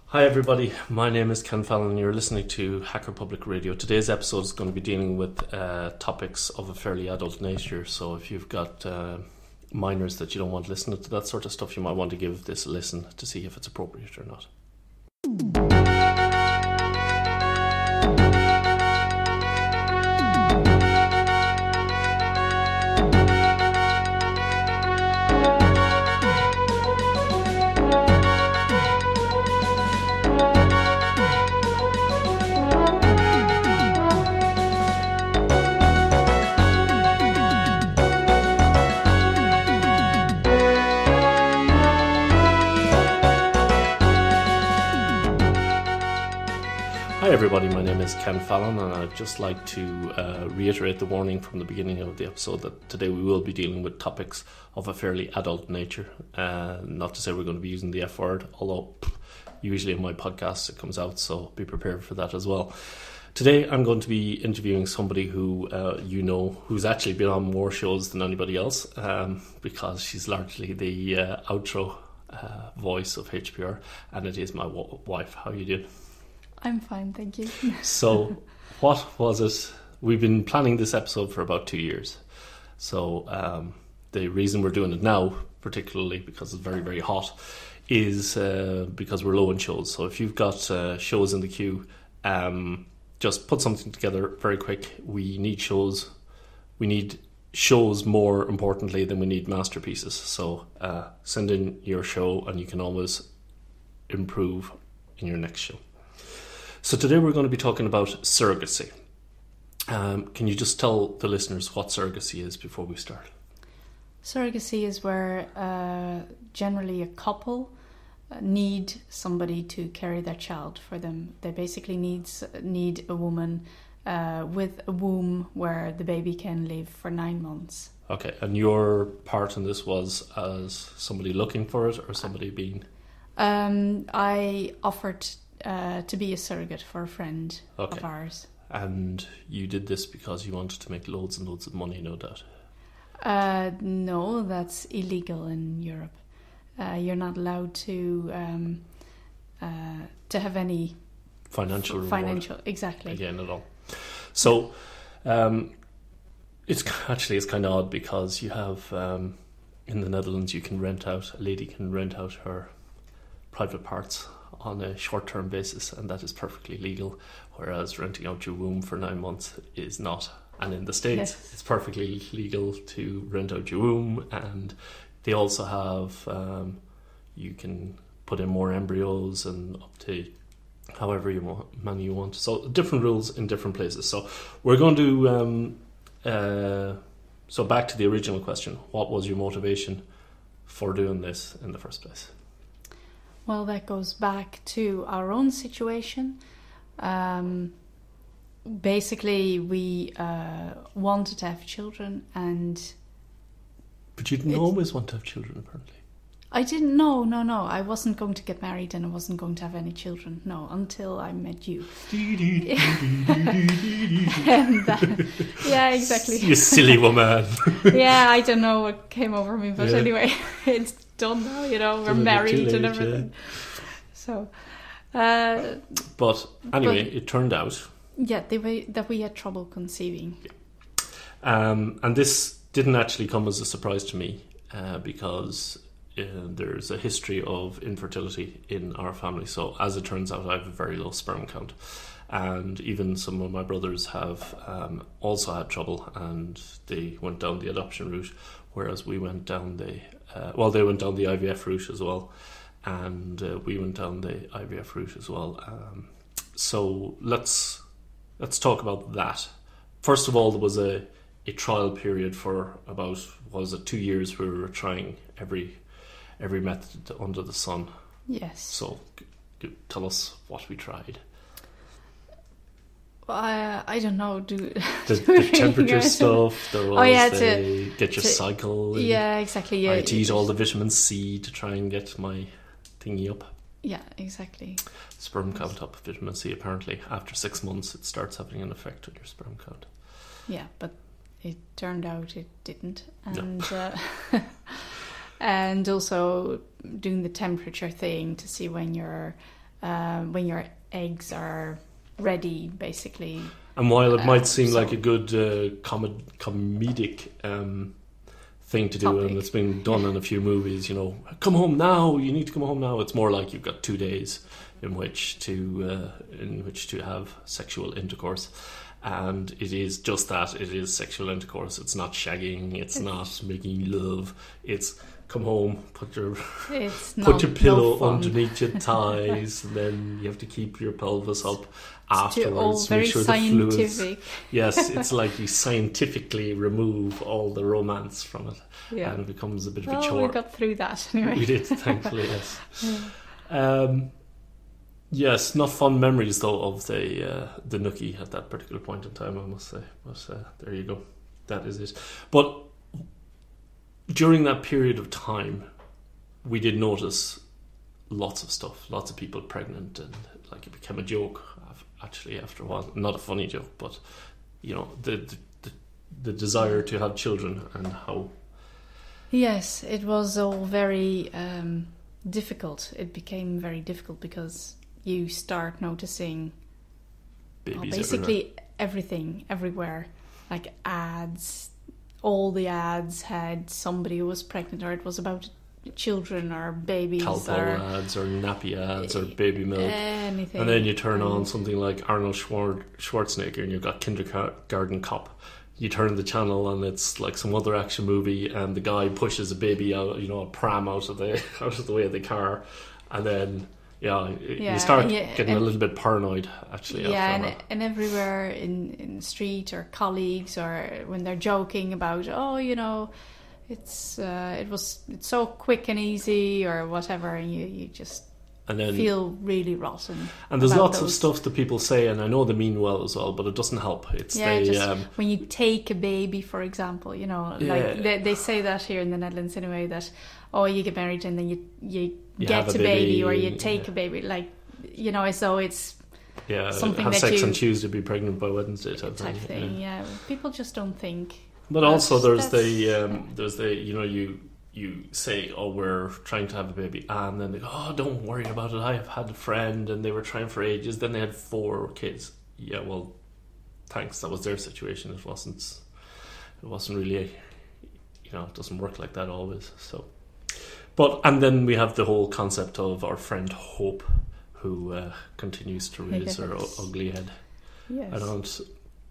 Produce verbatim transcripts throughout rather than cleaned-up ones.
Hi everybody, my name is Ken Fallon and you're listening to Hacker Public Radio. Today's episode is going to be dealing with uh, topics of a fairly adult nature, so if you've got uh, minors that you don't want to listen to that sort of stuff, you might want to give this a listen to see if it's appropriate or not. Hi everybody, my name is Ken Fallon and I'd just like to uh, reiterate the warning from the beginning of the episode that today we will be dealing with topics of a fairly adult nature. Uh, not to say we're going to be using the F word, although pff, usually in my podcast it comes out, so be prepared for that as well. Today I'm going to be interviewing somebody who uh, you know, who's actually been on more shows than anybody else, um, because she's largely the uh, outro uh, voice of H P R, and it is my w- wife. How are you doing? I'm fine, thank you. So, what was it? We've been planning this episode for about two years. So, um, the reason we're doing it now, particularly because it's very, very hot, is uh, because we're low on shows. So, if you've got uh, shows in the queue, um, just put something together very quick. We need shows. We need shows more importantly than we need masterpieces. So, uh, send in your show and you can always improve in your next show. So today we're going to be talking about surrogacy. Um, can you just tell the listeners what surrogacy is before we start? Surrogacy is where uh, generally a couple need somebody to carry their child for them. They basically needs, need a woman uh, with a womb where the baby can live for nine months. Okay, and your part in this was as somebody looking for it or somebody being... Um, I offered Uh, to be a surrogate for a friend okay. of ours. And you did this because you wanted to make loads and loads of money, no doubt? Uh, no, that's illegal in Europe. Uh, you're not allowed to um, uh, to have any financial f- reward. Financial, exactly. Again, at all. So, um, it's actually it's kind of odd because you have um, in the Netherlands you can rent out a lady can rent out her private parts on a short-term basis, and that is perfectly legal, whereas renting out your womb for nine months is not. And in the States, yes. It's perfectly legal to rent out your womb, and they also have, um, you can put in more embryos and up to however you want, many you want. So different rules in different places. So we're going to, um, uh, so back to the original question, what was your motivation for doing this in the first place? Well, that goes back to our own situation. Um, basically, we uh, wanted to have children, and but you didn't always want to have children, apparently. I didn't. No, no, no. I wasn't going to get married, and I wasn't going to have any children. No, until I met you. and, uh, yeah, exactly. You silly woman. Yeah, I don't know what came over me, but yeah. Anyway, it's done now. You know, we're married late, and everything. Yeah. So, uh, but anyway, but, it turned out. Yeah, they were, that we had trouble conceiving. Yeah. Um, and this didn't actually come as a surprise to me uh, because. Uh, there's a history of infertility in our family, so as it turns out I have a very low sperm count, and even some of my brothers have um, also had trouble, and they went down the adoption route, whereas we went down the uh, well they went down the I V F route as well, and uh, we went down the I V F route as well. Um, so let's let's talk about that. First of all, there was a, a trial period for about what was it two years where we were trying every every method under the sun. Yes. So, g- g- tell us what we tried. Well, I, I don't know. Do the, the temperature stuff. There was oh yeah, the to get your to, cycle. Yeah, exactly. Yeah, I had to eat all the vitamin C to try and get my thingy up. Yeah, exactly. Sperm count up. Vitamin C. Apparently, after six months, it starts having an effect on your sperm count. Yeah, but it turned out it didn't, and. No. uh, And also doing the temperature thing to see when your um, when your eggs are ready, basically. And while it might Uh, seem so- like a good uh, com- comedic um, thing to do, Topic. and it's been done in a few movies, you know, come home now, you need to come home now. It's more like you've got two days in which to uh, in which to have sexual intercourse. And it is just that, it is sexual intercourse. It's not shagging, it's not making love. It's come home, put your It's put not, your pillow no fun. underneath your thighs, and then you have to keep your pelvis up It's too- all afterwards. very Make sure the fluids. scientific. Yes, it's like you scientifically remove all the romance from it, Yeah. and it becomes a bit of a Well, chore. we got through that anyway. We did, thankfully, yes. Um, yes, not fond memories though of the uh, the nookie at that particular point in time, I must say. But uh, there you go, that is it. But during that period of time, we did notice lots of stuff, lots of people pregnant, and like it became a joke. af- Actually, after a while, not a funny joke, but you know the the, the, the desire to have children and how. Yes, it was all very um, difficult. It became very difficult because you start noticing well, Babies basically everywhere. everything everywhere, like ads. All the ads had somebody who was pregnant, or it was about children or babies Calpol or ads or nappy ads or baby milk. anything. And then you turn on And- something like Arnold Schwar- Schwarzenegger and you've got Kindergarten Cop. You turn the channel and it's like some other action movie, and the guy pushes a baby out, you know, a pram out of the out of the way of the car, and then yeah, Yeah, you start yeah, getting a and- little bit paranoid actually. yeah, after and, a while. and everywhere in in the street or colleagues or when they're joking about, oh, you know, it's uh, it was it's so quick and easy or whatever, and you you just and then feel really rotten. and there's about lots of those. stuff that people say, and I know they mean well as well, but it doesn't help. It's Yeah, they just um, when you take a baby, for example, you know, Yeah. like they, they say that here in the Netherlands anyway, that oh, you get married and then you you, You get have a a baby, baby or you and- take yeah. a baby, like you know, as though it's yeah something have that sex you- on Tuesday, be pregnant by Wednesday type, type thing. thing. Yeah. Yeah, people just don't think. But That's- also there's that's- the um, there's the you know you you say, oh, we're trying to have a baby, and then they go, oh, don't worry about it, I have had a friend and they were trying for ages, then they had four kids. Yeah, well, thanks, that was their situation. It wasn't it wasn't really, you know, it doesn't work like that always. So but and then we have the whole concept of our friend Hope, who uh, continues to raise her u- Yes. ugly head. Yes. I don't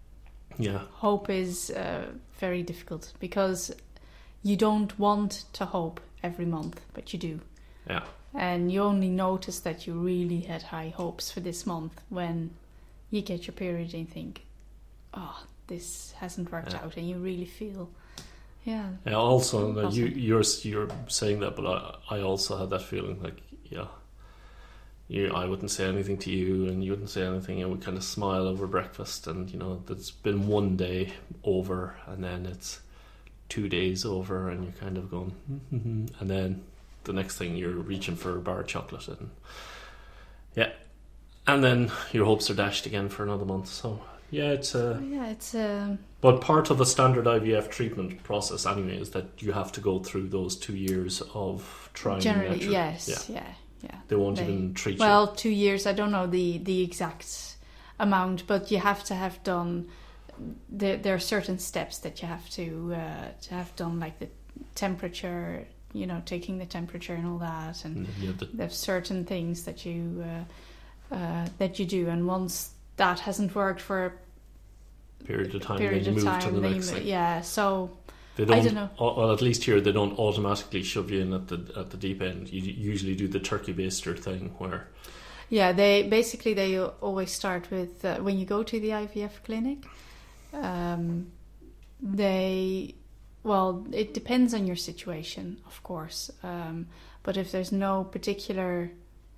yeah Hope is uh, very difficult because you don't want to hope every month, but you do. yeah And you only notice that you really had high hopes for this month when you get your period and you think, oh, this hasn't worked Yeah. out, and you really feel, yeah. Yeah, also, uh, you, Awesome. you're you're saying that, but I, I also had that feeling like, yeah, you, I wouldn't say anything to you, and you wouldn't say anything, and we kind of smile over breakfast, and you know, there's been one day over, and then it's two days over, and you're kind of going, mm-hmm, and then the next thing you're reaching for a bar of chocolate, and yeah, and then your hopes are dashed again for another month. So yeah, it's a. Yeah, it's um, But part of the standard I V F treatment process, anyway, is that you have to go through those two years of trying. generally, natural- yes, Yeah. yeah, yeah. They won't They- even treat Well, two years, I don't know the, the exact amount, but you have to have done, there, there are certain steps that you have to, uh, to have done, like the temperature, you know, taking the temperature and all that, you. and And then you have the, there's certain things that you uh, uh, that you do, and once that hasn't worked for period of a time, period then you of move time, to the then next you, thing. yeah. So They I don't, don't know. au- Well, at least here they don't automatically shove you in at the at the deep end. You usually do the turkey baster thing where yeah, they basically they always start with uh, when you go to the I V F clinic. Um, they well, it depends on your situation, of course. Um, but if there's no particular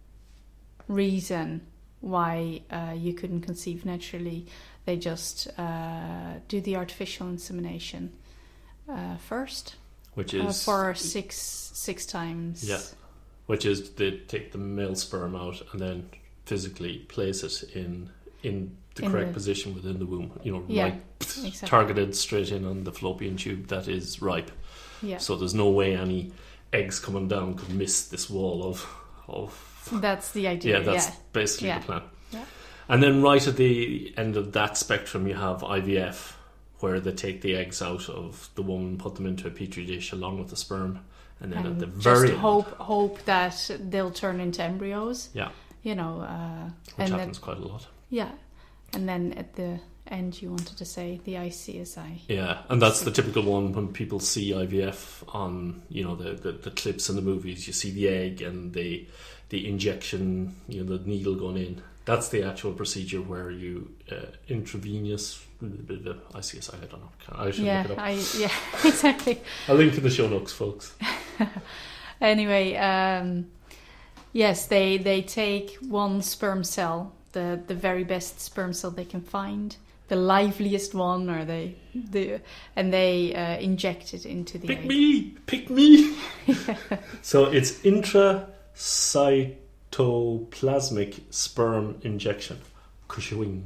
reason why uh, you couldn't conceive naturally, they just uh, do the artificial insemination uh, first which uh, is for six six times. Yeah. which is they take the male sperm out and then physically place it in in the In correct the- position within the womb. You know, Yeah, right, exactly. targeted straight in on the fallopian tube that is ripe. Yeah. So there's no way any eggs coming down could miss this wall of of That's the idea. Yeah, that's yeah. basically Yeah. the plan. Yeah. And then right at the end of that spectrum, you have I V F, where they take the eggs out of the woman, put them into a petri dish along with the sperm, and then And at the just very end, hope hope that they'll turn into embryos. yeah, You know, uh, which and happens then, quite a lot. yeah, and then at the end, you wanted to say the I C S I. Yeah, and that's the typical one when people see I V F on, you know, the, the, the clips in the movies. You see the egg and the the injection, you know, the needle going in. That's the actual procedure where you uh, intravenous I C S I. I don't know. I should Yeah, look it up. I yeah exactly. I'll link in the show notes, folks. Anyway, um, yes, they they take one sperm cell, the the very best sperm cell they can find, the liveliest one, or they the and they uh, inject it into the Pick egg. me, pick me. So it's intracytoplasmic sperm injection, Cushing.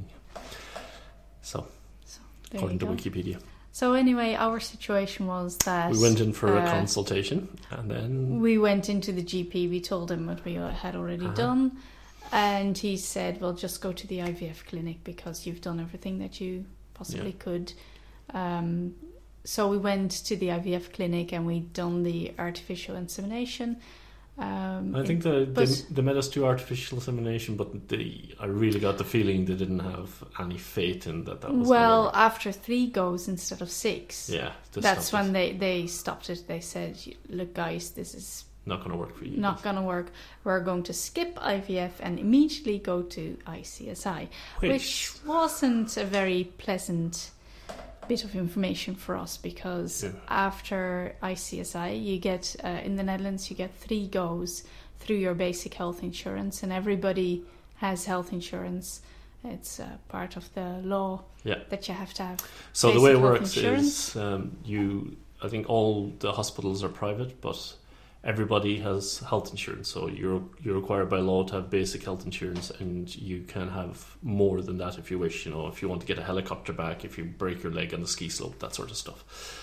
So, So there according to you go. Wikipedia, So anyway, our situation was that we went in for a uh, consultation, and then we went into the G P. We told him what we had already Uh-huh. done, and he said, "Well, just go to the I V F clinic because you've done everything that you possibly Yeah. could." Um, so we went to the I V F clinic and we'd done the artificial insemination. Um, I think the, but- they, they made us do artificial insemination, but they, I really got the feeling they didn't have any faith in that. That was well, gonna after three goes instead of six, work. yeah, they that's stopped when it. they, they stopped it. They said, "Look, guys, this is Not going to work for you. not going to work. We're going to skip I V F and immediately go to I C S I," Which- which wasn't a very pleasant bit of information for us because Yeah. after I C S I, you get uh, in the Netherlands, you get three goes through your basic health insurance, and everybody has health insurance. It's uh, part of the law Yeah. that you have to have. So the way it basic health works insurance. is um, you. I think all the hospitals are private, but everybody has health insurance. So you're you're required by law to have basic health insurance, and you can have more than that if you wish. You know, if you want to get a helicopter back, if you break your leg on the ski slope, that sort of stuff.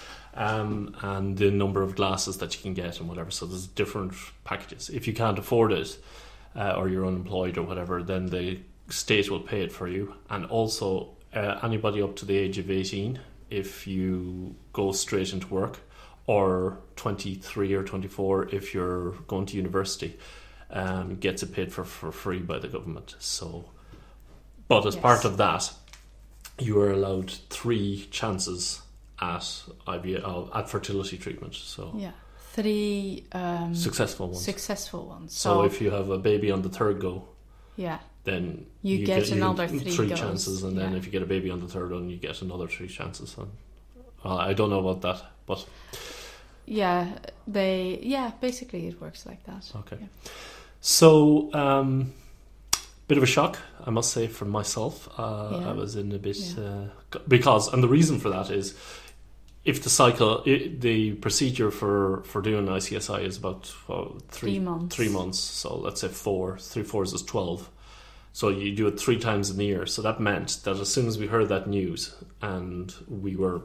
Um, and the number of glasses that you can get and whatever. So there's different packages. If you can't afford it, uh, or you're unemployed or whatever, then the state will pay it for you. And also uh, anybody up to the age of eighteen, if you go straight into work, or twenty-three or twenty-four if you're going to university, um, gets it paid for for free by the government. So, but as Yes. part of that, you are allowed three chances at I V F, uh, at fertility treatment. So Yeah, three um, successful ones. successful ones. so, So, if you have a baby on the third go, yeah, then You get you another three goes, chances, and then yeah. if you get a baby on the third one, you get another three chances. And uh, I don't know about that, but yeah, they yeah, basically it works like that. okay. Yeah. So, um, bit of a shock, I must say, for myself. Uh, Yeah. I was in a bit Yeah. uh, c- because, and the reason for that is, if the cycle, I the procedure for for doing I C S I is about well, three Three months. three months. So let's say four, three fours is twelve. So you do it three times in the year. So that meant that as soon as we heard that news, and we were,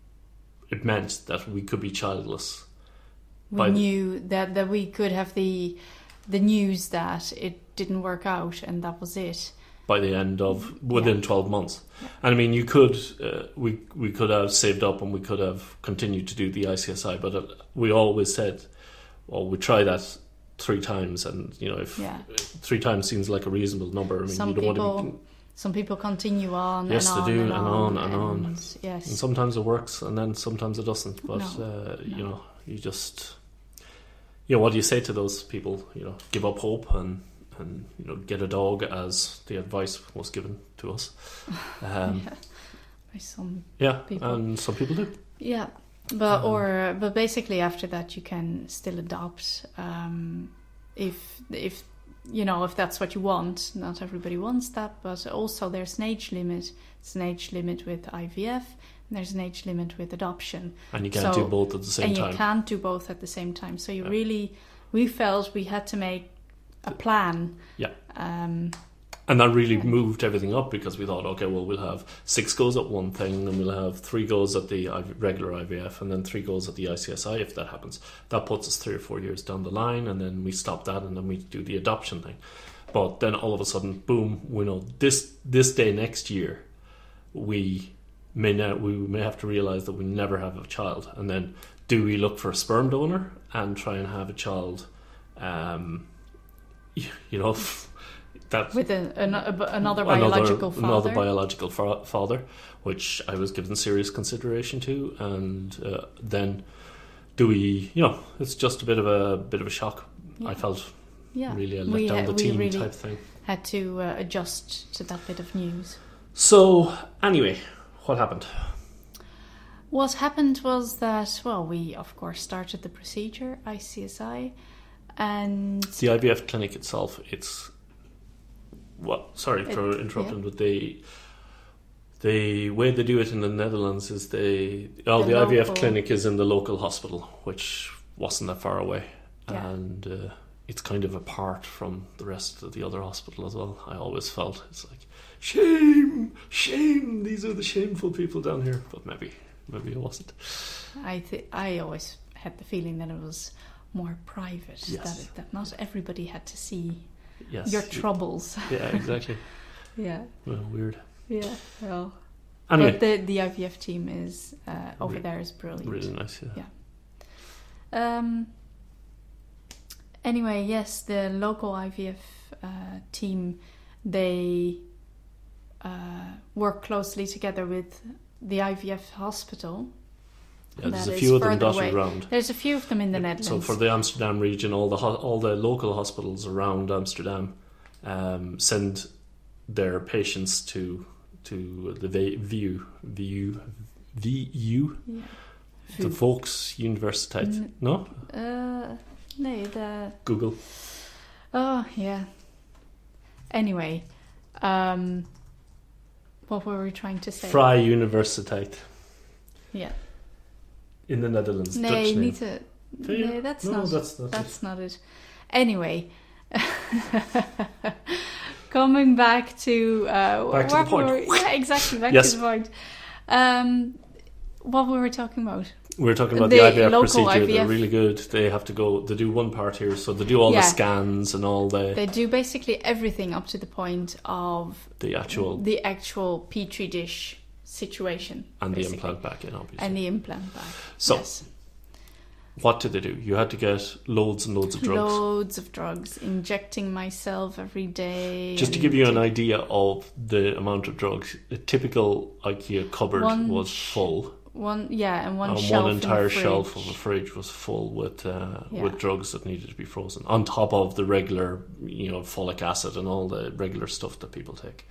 it meant that we could be childless. We By the- knew that, that we could have the the news that it didn't work out and that was it. By the end of within Yeah. twelve months, and I mean, you could uh, we we could have saved up and we could have continued to do the I C S I, but uh, we always said, well, we try that three times, and you know, if Yeah. three times seems like a reasonable number, I mean, Some you don't people want to. Be, Some people continue on Yes, and they on do, and, and on on and on. and yes. and sometimes it works, and then sometimes it doesn't. But No, uh, you no. know, you just, you know, what do you say to those people? You know, give up hope and. And you know, get a dog, as the advice was given to us. Um, yeah. By some Yeah, people. and some people do. Yeah, but Um, or but basically after that you can still adopt um, if if you know if that's what you want. Not everybody wants that, but also there's an age limit. It's an age limit with I V F. And there's an age limit with adoption, And you can't So- do both at the same and time. you can't do both at the same time. So you Yeah. really, we felt we had to make a plan. Yeah. Um, And that really Yeah. moved everything up because we thought, okay, well, we'll have six goes at one thing, then we'll have three goes at the I V regular I V F, and then three goes at the I C S I if that happens. That puts us three or four years down the line, and then we stop that, and then we do the adoption thing. But then all of a sudden, boom, we know this this day next year, we may now we may have to realise that we never have a child, and then do we look for a sperm donor and try and have a child? Um, you know. That With a, an, a, another biological another, father. another biological fa- father, which I was given serious consideration to, and uh, then do we? You know, it's just a bit of a bit of a shock. Yeah. I felt Yeah. really a let We, down uh, the we team really type thing. had to uh, adjust to that bit of news. So anyway, what happened? What happened was that, well, we of course started the procedure, I C S I, and The I V F clinic itself, it's well, sorry for It- interrupting, yeah. but they the way they do it in the Netherlands is they oh the, The I V F local- clinic is in the local hospital, which wasn't that far away, Yeah. and uh, it's kind of apart from the rest of the other hospital as well. I always felt it's like shame, shame. These are the shameful people down here, but maybe maybe it wasn't. I th- I always had the feeling that it was more private, Yes. that, it, that not everybody had to see Yes, your you- troubles. Yeah, exactly. yeah, Well, weird. yeah. Well, Anyway, but the the I V F team is uh, over Re- there is brilliant. really nice. Yeah. Yeah. Um. Anyway, yes, the local I V F uh, team, they uh, work closely together with the I V F hospital. Yeah, there's That a is few of them further dotted away. around. There's a few of them in the Netherlands. So for the Amsterdam region, all the ho- all the local hospitals around Amsterdam um, send their patients to to the V U V U V U yeah. the Volksuniversiteit. N- No, Uh, no, the Google. oh yeah. Anyway, um, what were we trying to say? Vrije Universiteit Yeah. in the Netherlands. No, Dutch you name. need to. VU? No, that's no, not. that's not. That's not it. Anyway, coming back to uh, Back to the what point. we were- yeah, exactly. Back Yes. to the point. Um, what we were talking about? We were talking about The the, I V F local procedure. I V They're F. really good. They have to go. They do one part here, so they do all Yeah. the scans and all the They do basically everything up to the point of the actual the actual petri dish situation and the basically. implant back in, obviously. and the implant back. So, yes. what did they do? You had to get loads and loads of drugs. Loads of drugs, injecting myself every day. Just to and give you an idea of the amount of drugs, a typical IKEA cupboard One was sh- full. One, yeah, and one and shelf one in the entire shelf of fridge. a fridge was full with uh, Yeah. with drugs that needed to be frozen, on top of the regular, you know, folic acid and all the regular stuff that people take.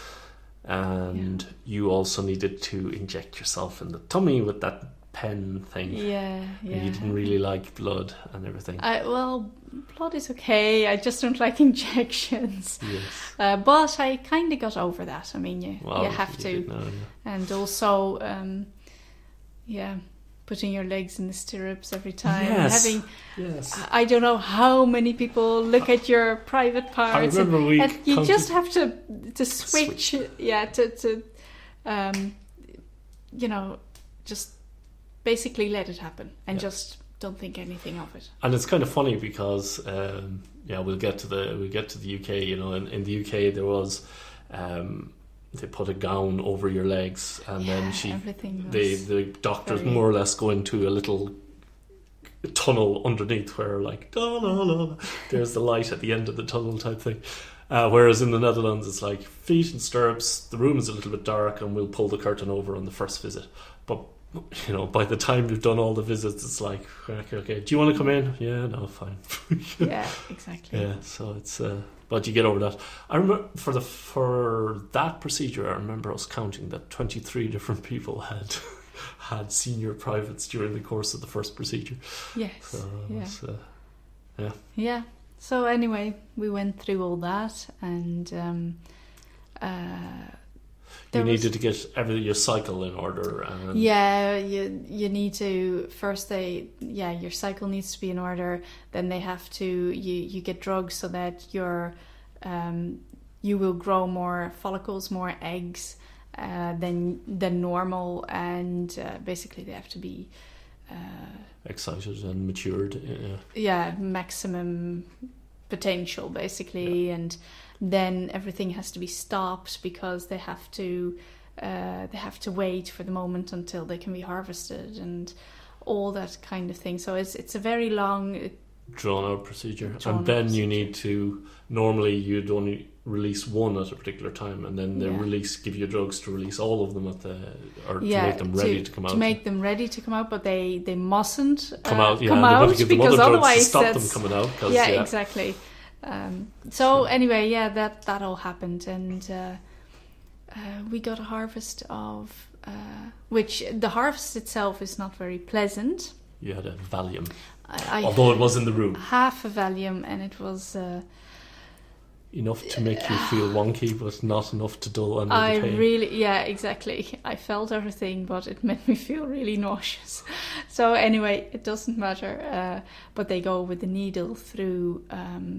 And you also needed to inject yourself in the tummy with that pen thing. Yeah, yeah. And you didn't really like blood and everything. I, well, blood is okay. I just don't like injections. Yes. Uh, but I kind of got over that. I mean, you, Well, you have you to. did now, yeah. And also, um, yeah, putting your legs in the stirrups every time. Yes. Having, Yes. I don't know how many people look at your private parts. I remember and, we and you counted- just have to to switch, yeah, to to, um, you know, just basically let it happen and Yeah. just don't think anything of it. And it's kind of funny because um, yeah, we'll get to the we get to the U K. You know, in, in the U K there was um, they put a gown over your legs, and Yeah, then she everything the was the doctors very- more or less go into a little tunnel underneath where like da, la, la, there's the light at the end of the tunnel type thing. Uh, whereas in the Netherlands it's like feet and stirrups, the room is a little bit dark, and we'll pull the curtain over on the first visit. But you know, by the time you've done all the visits, it's like, okay, okay, do you want to come in? Yeah, no, fine. Yeah, exactly. Yeah, so it's uh, but you get over that. I remember for the for that procedure, I remember us counting that twenty-three different people had had senior privates during the course of the first procedure. Yes. So it yeah. was, uh, yeah, Yeah. So anyway, we went through all that, and um, uh, you there was- needed to get every your cycle in order, and Yeah, you you need to first they yeah your cycle needs to be in order. Then they have to you you get drugs so that your um you will grow more follicles, more eggs uh, than than normal, and uh, basically they have to be uh, excited and matured. Yeah, yeah maximum potential basically, yeah. And then everything has to be stopped because they have to uh, they have to wait for the moment until they can be harvested and all that kind of thing. So it's it's a very long drawn out procedure, drawn and then procedure. you need to normally you'd only release one at a particular time, and then they Yeah. release give you drugs to release all of them at the or yeah, to make them ready to, to come out. To make them ready to come out, but they, they mustn't come uh, out, yeah, come and they've got out to give them because other drugs to otherwise stop them that's- coming out. 'Cause, yeah, yeah, exactly. Um, so, So- anyway, yeah, that, that all happened, and uh, uh, we got a harvest of uh, which the harvest itself is not very pleasant. You had a Valium, I, I although it was in the room. half a Valium, and it was. Uh, Enough to make you feel wonky, but not enough to dull under I the pain. really, yeah, exactly. I felt everything, but it made me feel really nauseous. So anyway, it doesn't matter. Uh, but they go with the needle through um,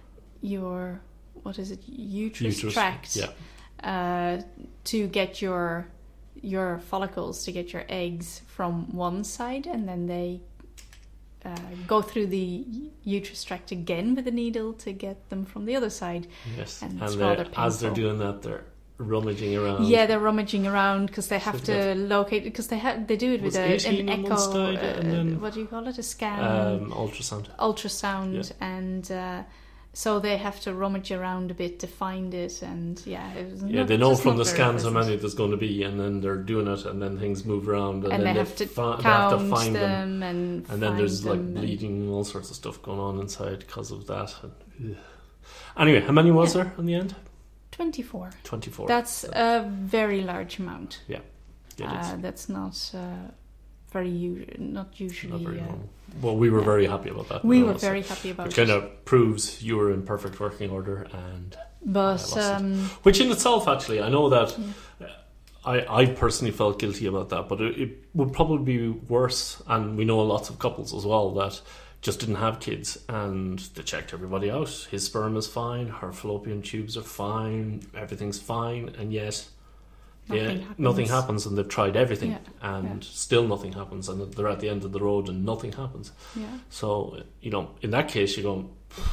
your, what is it, uterus, Uterus, tract, yeah. uh, to get your your follicles, to get your eggs from one side, and then they uh, go through the uterus tract again with a needle to get them from the other side. Yes, And and, it's they're- rather as they're painful. doing that, they're rummaging around. Yeah, they're rummaging around because they have So to locate because they have they do it Was with a, eighteen an on one echo. side, uh, and then- what do you call it? A scan, um, ultrasound. ultrasound, and uh, so they have to rummage around a bit to find it. And yeah, it was Yeah, not, they know just from not the very scans how pleasant. many there's going to be, and then they're doing it, and then things move around, and, And then they have to fi- count they have to find them. them, and And then find there's like them and- bleeding and all sorts of stuff going on inside because of that. And, ugh. Anyway, how many was Yeah. there in the end? twenty-four. twenty-four. That's a very large amount. It is. Uh, that's not uh, very u- not usually. Not very uh, normal. Well, we were yeah. very happy about that. we you were know, so very happy about It it. kind of proves you were in perfect working order, and But I lost it. um, which in itself, actually, I know that Yeah. I, I personally felt guilty about that, but it, it would probably be worse, and we know lots of couples as well that just didn't have kids, and they checked everybody out. His sperm is fine, her fallopian tubes are fine, everything's fine, and yet Nothing yeah, happens. nothing happens, and they've tried everything, Yeah, and yeah. still nothing happens, and they're at the end of the road, and nothing happens. yeah, So, you know, in that case, you go,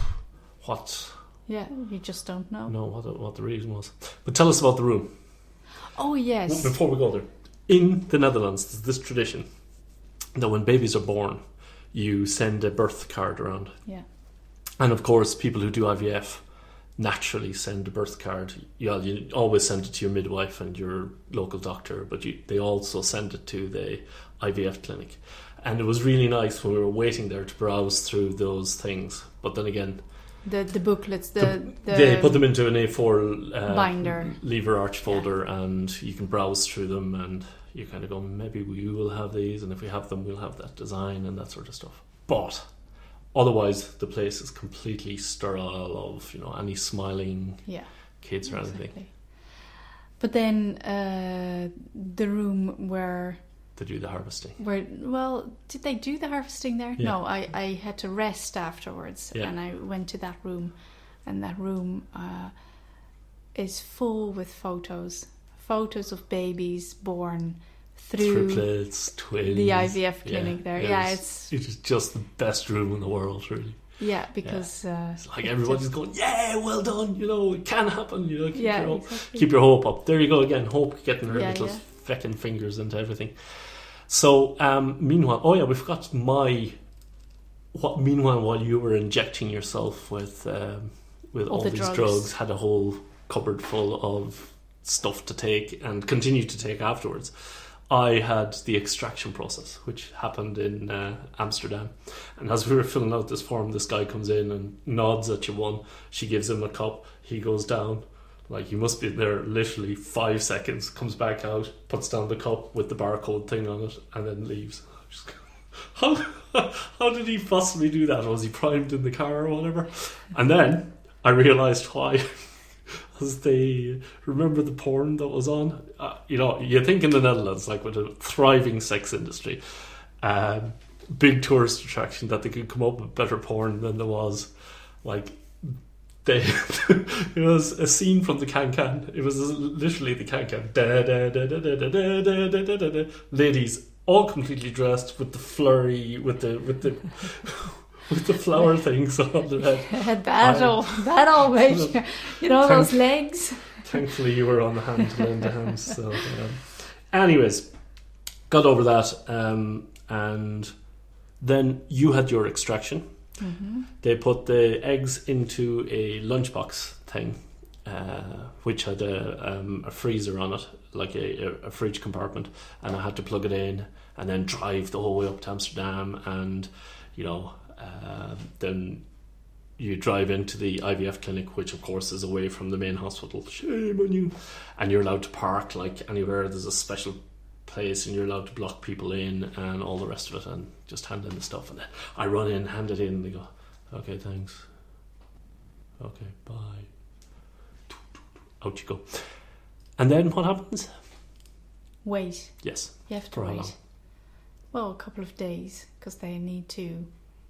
what? yeah, you just don't know. No, what the, what the reason was. But tell us about the room. Oh yes, Before we go there, in the Netherlands, there's this tradition that when babies are born, you send a birth card around. yeah, And of course, people who do I V F naturally send a birth card. You, you always send it to your midwife and your local doctor, but you, they also send it to the I V F clinic. And it was really nice when we were waiting there to browse through those things. But then again, the the booklets, the the, they put them into an A four uh, binder. lever arch folder, and you can browse through them, and you kind of go, maybe we will have these, and if we have them, we'll have that design and that sort of stuff. But otherwise, the place is completely sterile of, you know, any smiling yeah, kids or anything. exactly. But then uh, the room where To do the harvesting. where well, did they do the harvesting there? Yeah. No, I I had to rest afterwards, Yeah. and I went to that room, and that room uh, is full with photos, photos of babies born through Triplets, twins. the I V F clinic there. it Yeah, was- it's it is just the best room in the world, really. yeah because uh, It's like it everybody's just- going, yeah, well done, you know, it can happen, you know, keep, yeah, your, hope, exactly. keep your hope up. There you go again, hope getting her Yeah, little yeah. feckin' fingers into everything. So, um, meanwhile, oh yeah, we forgot my, what, meanwhile, while you were injecting yourself with, um, with All all, the these drugs. drugs, had a whole cupboard full of stuff to take and continue to take afterwards. I had the extraction process, which happened in uh, Amsterdam. And as we were filling out this form, this guy comes in and nods at you one. She gives him a cup. He goes down. Like, he must be there literally five seconds. Comes back out, puts down the cup with the barcode thing on it, and then leaves. Just go, How, how did he possibly do that? Was he primed in the car or whatever? And then I realised why. As they remember the porn that was on, uh, you know, you think in the Netherlands, like with a thriving sex industry, um, big tourist attraction, that they could come up with better porn than there was. Like, they it was a scene from the Can Can. It was literally the Can Can. Da, da, da, da, da, da, da, da, da, da, da. Ladies all completely dressed with the flurry, with the with the with the flower things on their head. that all that always, you know, Thank- those legs. Thankfully, you were on the hand to lend a hand. So, um, anyways, got over that, um, and then you had your extraction. Mm-hmm. They put the eggs into a lunchbox thing, uh, which had a, um, a freezer on it, like a, a, a fridge compartment, and I had to plug it in and then drive the whole way up to Amsterdam, and you know, uh, then you drive into the I V F clinic, which of course is away from the main hospital. Shame on you. And you're allowed to park like anywhere. There's a special place, and you're allowed to block people in and all the rest of it, and just hand in the stuff. And then I run in, hand it in, and they go, okay, thanks. Okay, bye. Out you go. And then what happens? Wait. Yes. You have to For how wait. long? Well, a couple of days, because they need to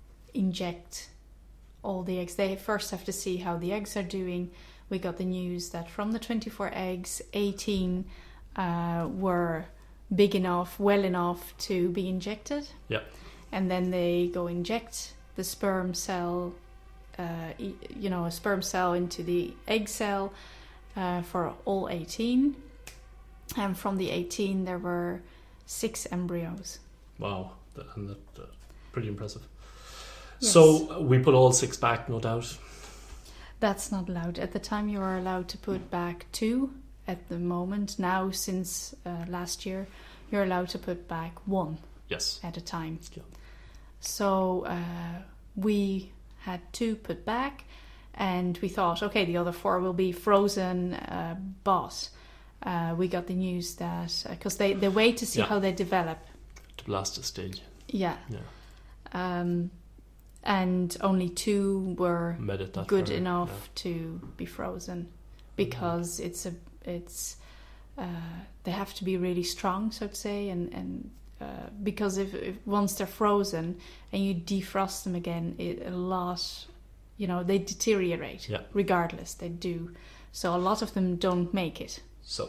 inject all the eggs. They first have to see how the eggs are doing. We got the news that from the twenty-four eggs, eighteen uh, were big enough, well enough to be injected. Yeah. And then they go inject the sperm cell, uh, e- you know, a sperm cell into the egg cell uh, for all eighteen. And from the eighteen, there were six embryos. Wow. That, and that, uh, pretty impressive. Yes. So we put all six back, no doubt. That's not allowed. At the time, you were allowed to put back two. At the moment, now since uh, last year, you're allowed to put back one Yes. at a time. Yeah. So uh, we had two put back, and we thought, okay, the other four will be frozen. Uh, but uh, we got the news that because they they wait to see Yeah. how they develop. To blast stage. Yeah. Yeah. Um, and only two were Made it that good far, enough yeah. to be frozen, because it's a it's uh, they have to be really strong, so to say, and and uh, because if, if once they're frozen and you defrost them again, it, a lot, you know, they deteriorate. Yeah. Regardless, they do. So a lot of them don't make it. So,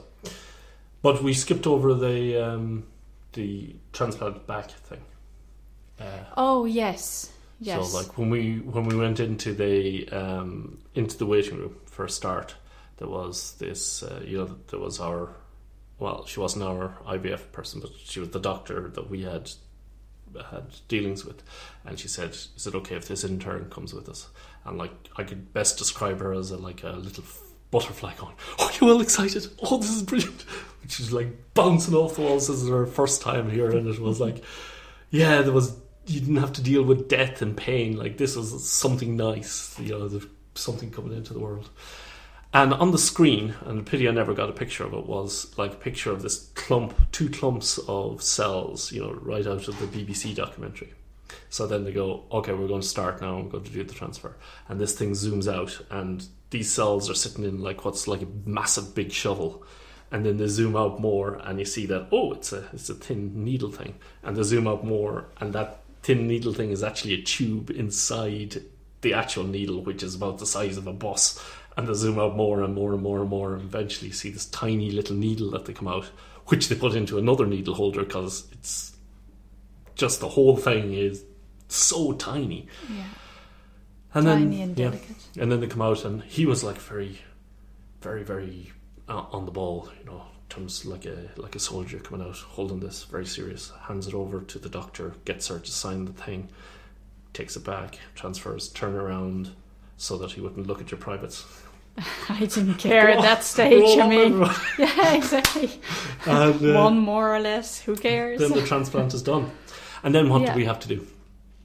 but we skipped over the um, the transplant back thing. Uh, Oh yes, yes. So, like when we when we went into the um, into the waiting room for a start, there was this. Uh, you know, there was our. Well, she wasn't our I V F person, but she was the doctor that we had had dealings with, and she said, "Is it okay if this intern comes with us?" And like, I could best describe her as a like a little butterfly going, "Oh, you're all excited! Oh, this is brilliant!" Which is like bouncing off the walls. This is her first time here, and it was like, yeah, there was. You didn't have to deal with death and pain. Like, this was something nice, you know, there's something coming into the world. And on the screen, and the pity I never got a picture of it, was like a picture of this clump, two clumps of cells, you know, right out of the B B C documentary. So then they go, okay, we're going to start now, we're going to do the transfer. And this thing zooms out, and these cells are sitting in like what's like a massive big shovel. And then they zoom out more, and you see that, oh, it's a it's a thin needle thing. And they zoom out more, and that thin needle thing is actually a tube inside the actual needle, which is about the size of a bus. And they zoom out more and more and more and more, and eventually you see this tiny little needle that they come out, which they put into another needle holder, because it's just the whole thing is so tiny. Yeah. And Tiny then, and yeah, delicate. and then they come out, and he was like very, very, very uh, on the ball, you know, in terms like a like a soldier coming out, holding this very serious, hands it over to the doctor, gets her to sign the thing, takes it back, transfers, turn around so that he wouldn't look at your privates. I didn't care at Go that on, stage. go I on, mean, everyone. yeah, exactly. And, uh, One more or less. Who cares? then the transplant is done. And then what Yeah. do we have to do?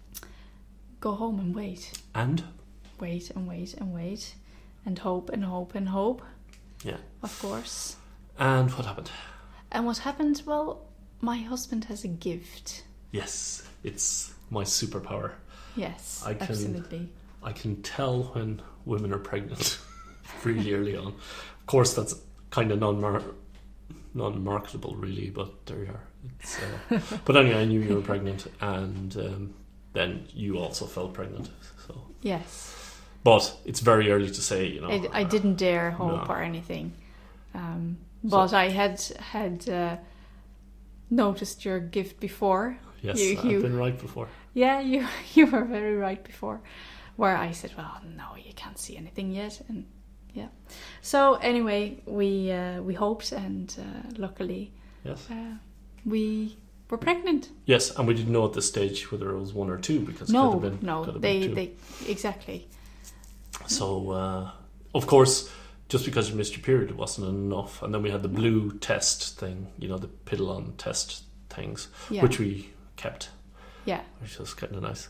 Go home and wait, And? wait and wait and wait, and hope and hope and hope. Yeah. Of course. And what happened? And what happened? Well, my husband has a gift. Yes, it's my superpower. Yes, I can- absolutely. I can tell when women are pregnant really early on. Of course, that's kind of non non-marketable, really, but there you are. It's, uh, but anyway, I knew you were pregnant, and um, then you also felt pregnant. So Yes. But it's very early to say, you know. I, I didn't dare hope No. or anything. Um, but I had had uh, noticed your gift before. Yes, You- I've you- been right before. Yeah, you you were very right before. Where I said, well, no, you can't see anything yet. And yeah. So anyway, we uh, we hoped, and uh, luckily Yes. uh, we were pregnant. Yes, and we didn't know at this stage whether it was one or two because it No, could have been, no, could have they been two. they exactly. So, uh, of course, just because you missed your period, it wasn't enough. And then we had the blue test thing, you know, the Pidilon test things, Yeah. which we kept, Yeah. which was kind of nice.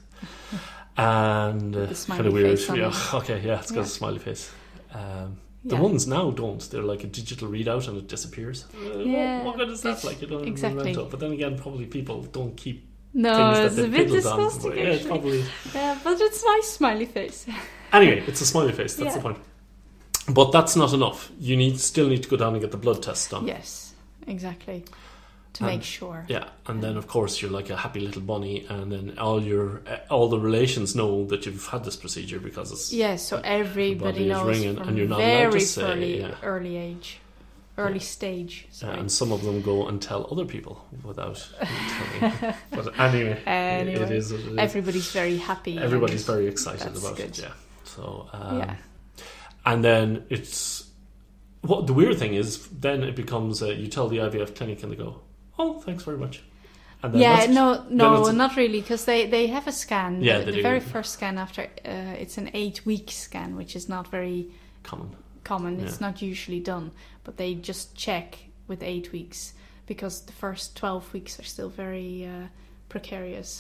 And uh, the smiley kind of weird. face on Yeah, it. okay, yeah, it's got Yeah. a smiley face. Um, the Yeah. ones now don't. They're like a digital readout and it disappears. Uh, Yeah, what, what good is that? it's- Like, you don't exactly. remember it. But then again, probably people don't keep No, things that it's a they've bit piddled on. disgusting. But yeah, it's actually. probably... Yeah, but it's nice smiley face. Anyway, it's a smiley face. That's Yeah. the point. But that's not enough. You need still need to go down and get the blood test done. Yes, exactly. To And- make sure. Yeah, and then of course you're like a happy little bunny, and then all your all the relations know that you've had this procedure because it's Yes, so everybody body is knows ringing, from and you're not allowed to very say, early, yeah. early age, early Yeah. stage. uh, Sorry. and some of them go and tell other people without telling. But anyway, Anyway, it is what it is. Everybody's very happy. Everybody's and very excited that's about good. it. Yeah. So um, Yeah. and then it's what the weird thing is. Then it becomes uh, you tell the I V F clinic and they go, "Oh, thanks very much." And then Yeah, that's- no, no, it's a- not really, because they, they have a scan. Yeah, the, they the do. very first scan after uh, it's an eight week scan, which is not very common. common. It's Yeah. not usually done, but they just check with eight weeks because the first twelve weeks are still very uh, precarious.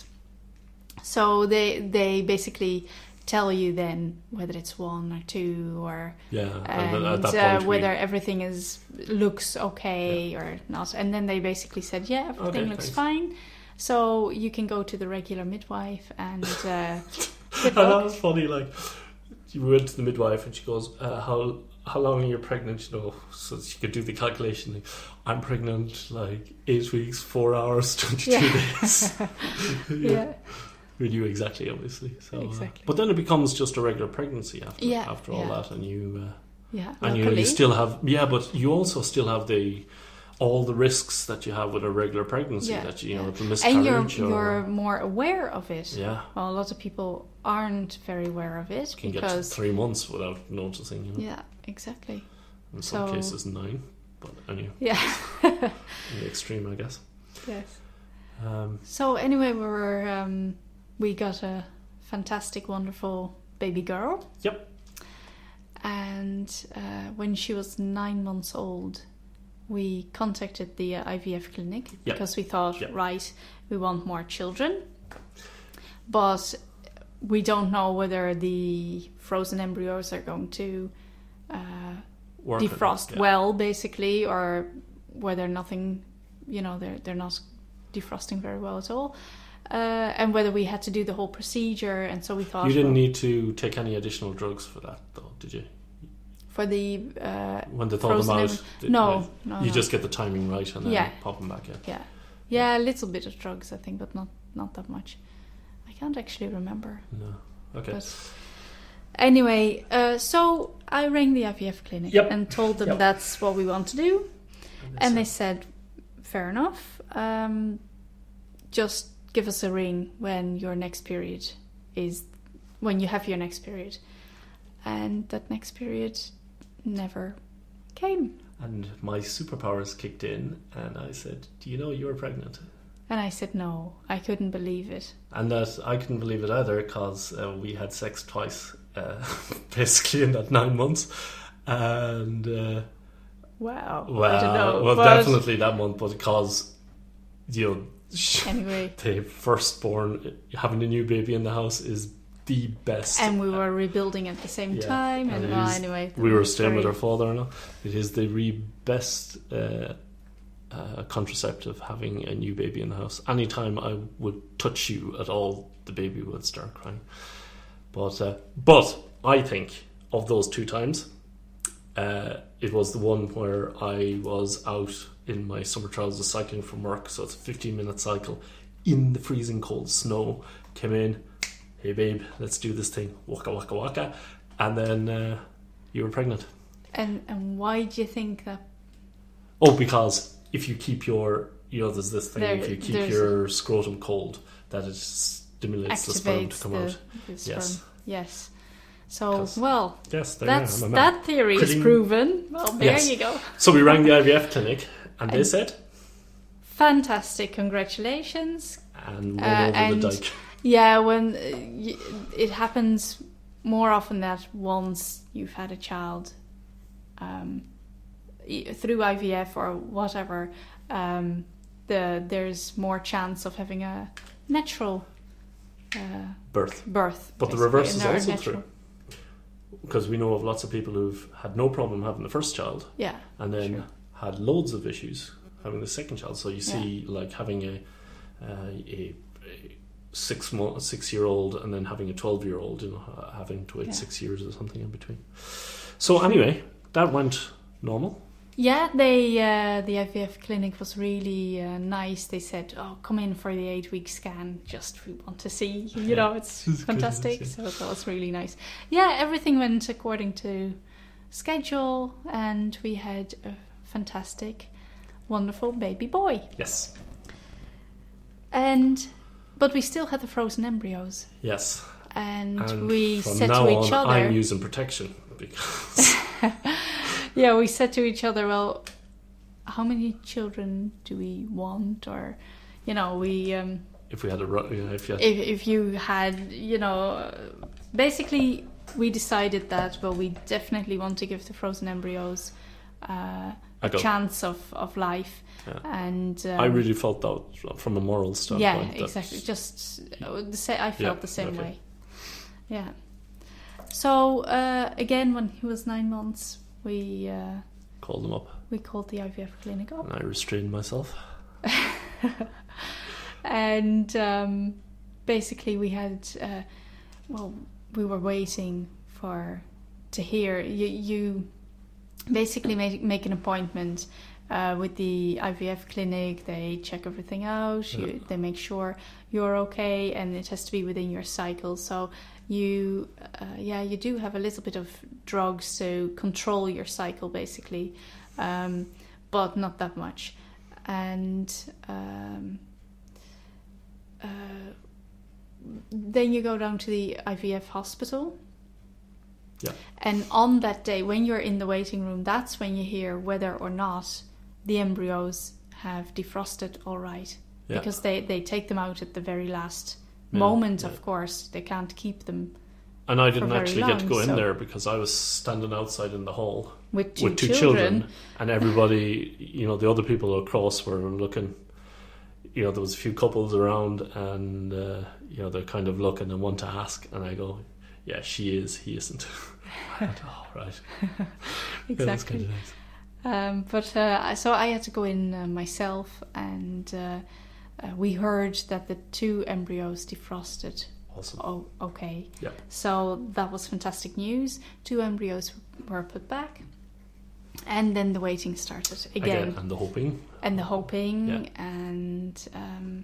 So they they basically tell you then whether it's one or two or Yeah, and and then at that uh, point we- whether everything is looks okay or not. And then they basically said, yeah, everything Okay, looks thanks. fine. So you can go to the regular midwife and uh, And get that booked. was funny. Like, you went to the midwife and she goes, uh, "How how long are you pregnant?" You know, so she could do the calculation. Like, I'm pregnant like eight weeks, four hours, twenty two Yeah. days. Yeah. We knew exactly, obviously. So, uh, Exactly. but then it becomes just a regular pregnancy after Yeah, after all yeah. that, and you uh, Yeah, and you, luckily. you still have yeah, but you also still have the all the risks that you have with a regular pregnancy. Yeah, That you know, yeah. the And you're miscarriage or you're more aware of it. yeah, Well, a lot of people aren't very aware of it can get to because three months without noticing. You know, yeah, exactly. in some so- cases nine, but anyway, Yeah. in the extreme, I guess. Yes. Um, So anyway, we were um, we got a fantastic, wonderful baby girl. Yep. And uh, when she was nine months old, we contacted the uh, I V F clinic Yep. because we thought, Yep. right, we want more children, but we don't know whether the frozen embryos are going to uh, work on it, defrost yeah. well, basically, or whether nothing, you know, they're they're not defrosting very well at all, uh, and whether we had to do the whole procedure. And so we thought You didn't well, need to take any additional drugs for that, though, did you? for the uh, When they thaw them frozen out, em- they- no, they- no, you no. just get the timing right and then Yeah. pop them back in. yeah, yeah, a little bit of drugs, I think, but not not that much. I can't actually remember. No, okay. But anyway, uh, so I rang the I V F clinic Yep. and told them Yep. that's what we want to do. And And they said, said, fair enough. Um, just give us a ring when your next period is, when you have your next period. And that next period never came. and my superpowers kicked in, and I said, "Do you know you were pregnant?" And I said, no, I couldn't believe it. And that I couldn't believe it either because uh, we had sex twice, uh, basically in that nine months, and uh, Wow. well, I don't know. well, but definitely that month, but because you know. Anyway. The firstborn, having a new baby in the house is the best. And we were rebuilding at the same Yeah, time. and And it well, is- anyway. we it were was staying with very- our father-in-law. It is the re best uh, uh, contraceptive, having a new baby in the house. Anytime I would touch you at all, the baby would start crying. But uh, but I think of those two times, uh, it was the one where I was out in my summer trousers cycling from work, so it's a fifteen minute cycle in the freezing cold snow. Came in, hey babe, let's do this thing, waka waka waka, and then uh, you were pregnant. And and why do you think that? Oh, because if you keep your, you know, there's this thing, There- if you keep there's- your scrotum cold, that it stimulates the sperm to Activates come the, out. the sperm. Yes. Yes. So, 'Cause- well, Yes, there that's you are. I'm a man. that theory Pretty- is proven. Well, there Yes. you go. So we rang the I V F clinic, and they And- said, Fantastic! Congratulations. and one Uh, over and- the dike. Yeah, when uh, y- it happens more often that once you've had a child um, e- through I V F or whatever, um, the there's more chance of having a natural uh, Birth. birth. But the basically, reverse is a also natural- true. Because we know of lots of people who've had no problem having the first child, Yeah, and then Sure. had loads of issues having the second child. So you see, like having a uh, a, a six month, six year old, and then having a twelve year old, you know, uh, having to wait Yeah. six years or something in between. So anyway, that went normal. yeah. They uh, the I V F clinic was really uh, nice. They said, "Oh, come in for the eight week scan. Just we want to see. You know, it's It's good, fantastic." yes, So that was really nice. Yeah, everything went according to schedule, and we had a fantastic, wonderful baby boy. Yes, And but we still had the frozen embryos, yes. and, And we from said now to each on, other, I'm using protection because yeah, we said to each other, well, how many children do we want? Or, you know, we, um, if we had a ru- you know, if you had, if, if you had, you know, basically we decided that, well, we definitely want to give the frozen embryos uh, I a go. chance of, of life. Yeah. And um, I really felt that from a moral standpoint. yeah, that- exactly. Just uh, the sa- I felt Yeah, the same okay. way. Yeah. So uh, again, when he was nine months, we uh, Called them up, we called the I V F clinic up, and I restrained myself. and um, basically we had uh, well, we were waiting for to hear you. You basically make make an appointment. Uh, with the I V F clinic, they check everything out. You, Yeah. They make sure you're okay, and it has to be within your cycle. So you, uh, yeah, you do have a little bit of drugs to control your cycle, basically, um, but not that much. And um, uh, then you go down to the I V F hospital. Yeah. And on that day, when you're in the waiting room, that's when you hear whether or not the embryos have defrosted all right. Yeah. Because they, they take them out at the very last Yeah, moment, yeah. of course. They can't keep them And I didn't very actually get to long, go in so- there because I was standing outside in the hall with two, with two children. children. And everybody, you know, the other people across were looking. You know, there was a few couples around, and uh, you know, they're kind of looking and want to ask, and I go, "Yeah, she is. He isn't." I went, oh, right. Yeah, that's Exactly. kind of nice. Um, but uh, so I had to go in uh, myself, and uh, uh, we heard that the two embryos defrosted. Awesome. Oh, okay. Yeah. So that was fantastic news. Two embryos were put back, and then the waiting started again, Again, and the hoping. and the hoping, Yeah. and um,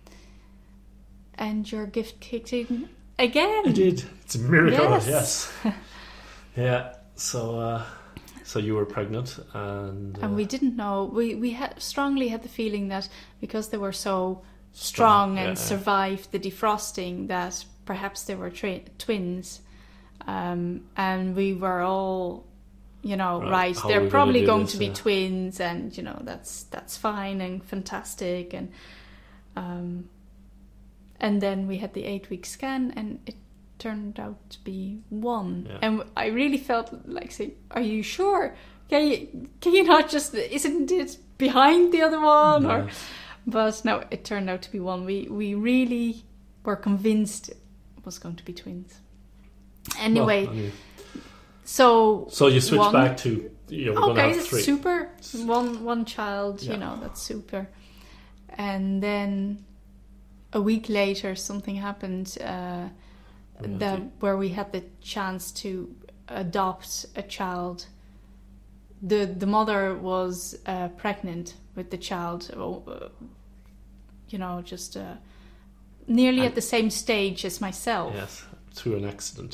and your gift kicked in again. It did. It's a miracle. Yes. Yes. Yeah. So, uh, so you were pregnant, and uh, And we didn't know. We we had strongly had the feeling that because they were so strong and yeah, yeah. survived the defrosting, that perhaps they were tra- twins, um, and we were all, you know, Right, right. how are They're we gonna probably do going this, to be yeah. twins, and you know that's that's fine and fantastic, and um, and then we had the eight week scan, and it turned out to be one, Yeah. and I really felt like saying, "Are you sure? Can you can you not just isn't it behind the other one?" No. Or, but no, it turned out to be one. We we really were convinced it was going to be twins. Anyway, Well, anyway. so So you switch one- back to you know, we're going okay, to have that's three. super. One one child, Yeah. you know, that's super. And then a week later, something happened uh, We had that the- where we had the chance to adopt a child. The the mother was uh, pregnant with the child, uh, you know, just uh, nearly And- at the same stage as myself. Yes, through an accident.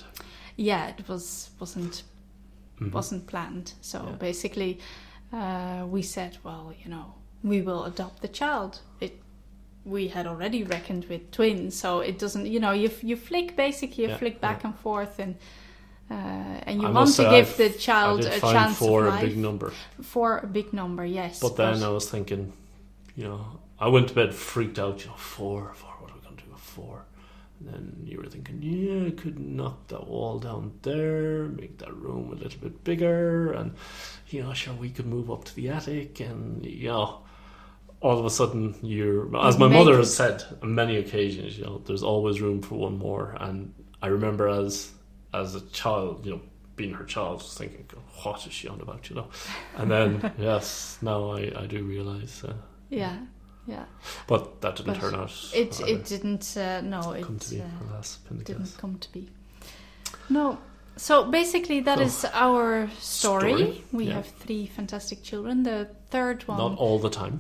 yeah, it was wasn't Mhm. wasn't planned. So Yeah. basically, uh, we said, well, you know, we will adopt the child. It we had already reckoned with twins, so it doesn't, you know, you you flick basically, you Yeah, flick back yeah. and forth, and uh, and you I want must to say, give I've- the child I did a find chance four of a life. big number. Four a big number, yes. But then I was thinking, you know, I went to bed freaked out. You know, four, four. What are we going to do with four? And then you were thinking, yeah, I could knock that wall down there, make that room a little bit bigger, and you know, sure, we could move up to the attic, and you know, all of a sudden, you're, as my Make mother it- has said on many occasions, you know, there's always room for one more. And I remember as as a child, you know, being her child, just thinking, what is she on about, you know? And then, yes, now I, I do realise. Uh, yeah, yeah. but that didn't But turn out. It uh, it didn't. Uh, no, it come to be, uh, alas, pin the didn't case. come to be. No. So basically, that So, is our story. story, We yeah. have three fantastic children. The third one. Not all the time.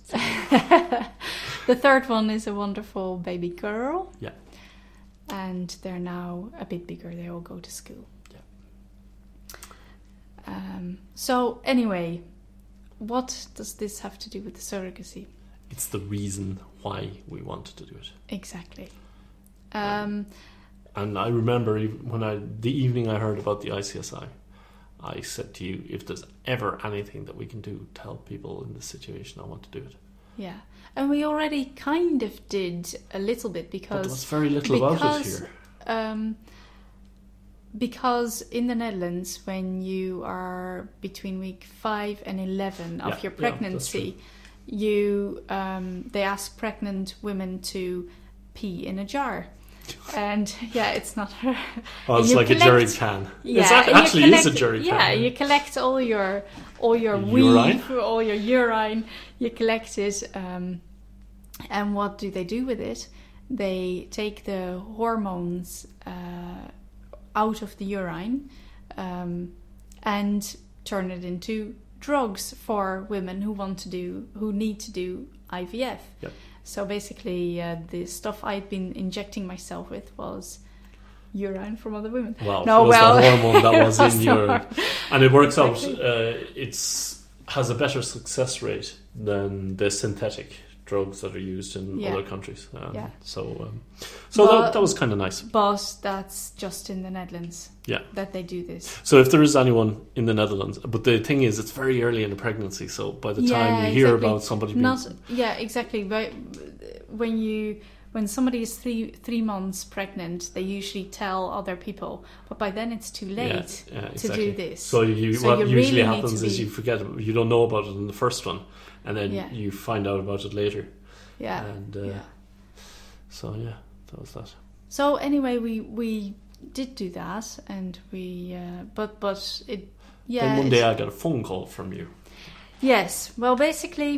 The third one is a wonderful baby girl. Yeah. And they're now a bit bigger. They all go to school. Yeah. Um, so anyway, what does this have to do with the surrogacy? It's the reason why we wanted to do it. Exactly. Um, And I remember even when I, the evening I heard about the I C S I, I said to you, if there's ever anything that we can do to help people in this situation, I want to do it. yeah. And we already kind of did a little bit But because... there was very little about it because, here. Um, because in the Netherlands, when you are between week five and eleven of Yeah, your yeah, pregnancy, you um, they ask pregnant women to pee in a jar. And yeah, it's not her. Oh, it's you like collect- a jerry can. Yeah, it's ac- and you actually is a collect- jerry can. Yeah, you collect all your all your Urine? wee, all your urine. You collect it, um, and what do they do with it? They take the hormones uh, out of the urine um, and turn it into drugs for women who want to do, who need to do I V F. Yep. So basically, uh, the stuff I'd been injecting myself with was urine from other women. Well, No, it was well, the hormone that it was, was in the your, hormone. and it works Exactly. out. Uh, it's has a better success rate than the synthetic drugs that are used in Yeah. other countries. Um, Yeah. So, um, so But- that, that was kind of nice. But that's just in the Netherlands. Yeah. That they do this. So if there is anyone in the Netherlands, but the thing is, it's very early in the pregnancy. So by the time Yeah, you hear exactly. about somebody being Not yeah, exactly. But when you when somebody is three three months pregnant, they usually tell other people. But by then it's too late yeah, yeah, to exactly. do this. So, you, So what you usually really need happens to is be- you forget, you don't know about it in the first one, and then Yeah. you find out about it later. yeah. And uh, yeah. so yeah, that was that. So anyway, we we did do that, and we uh, but but it yeah. then one it- day I got a phone call from you. Yes. Well, basically,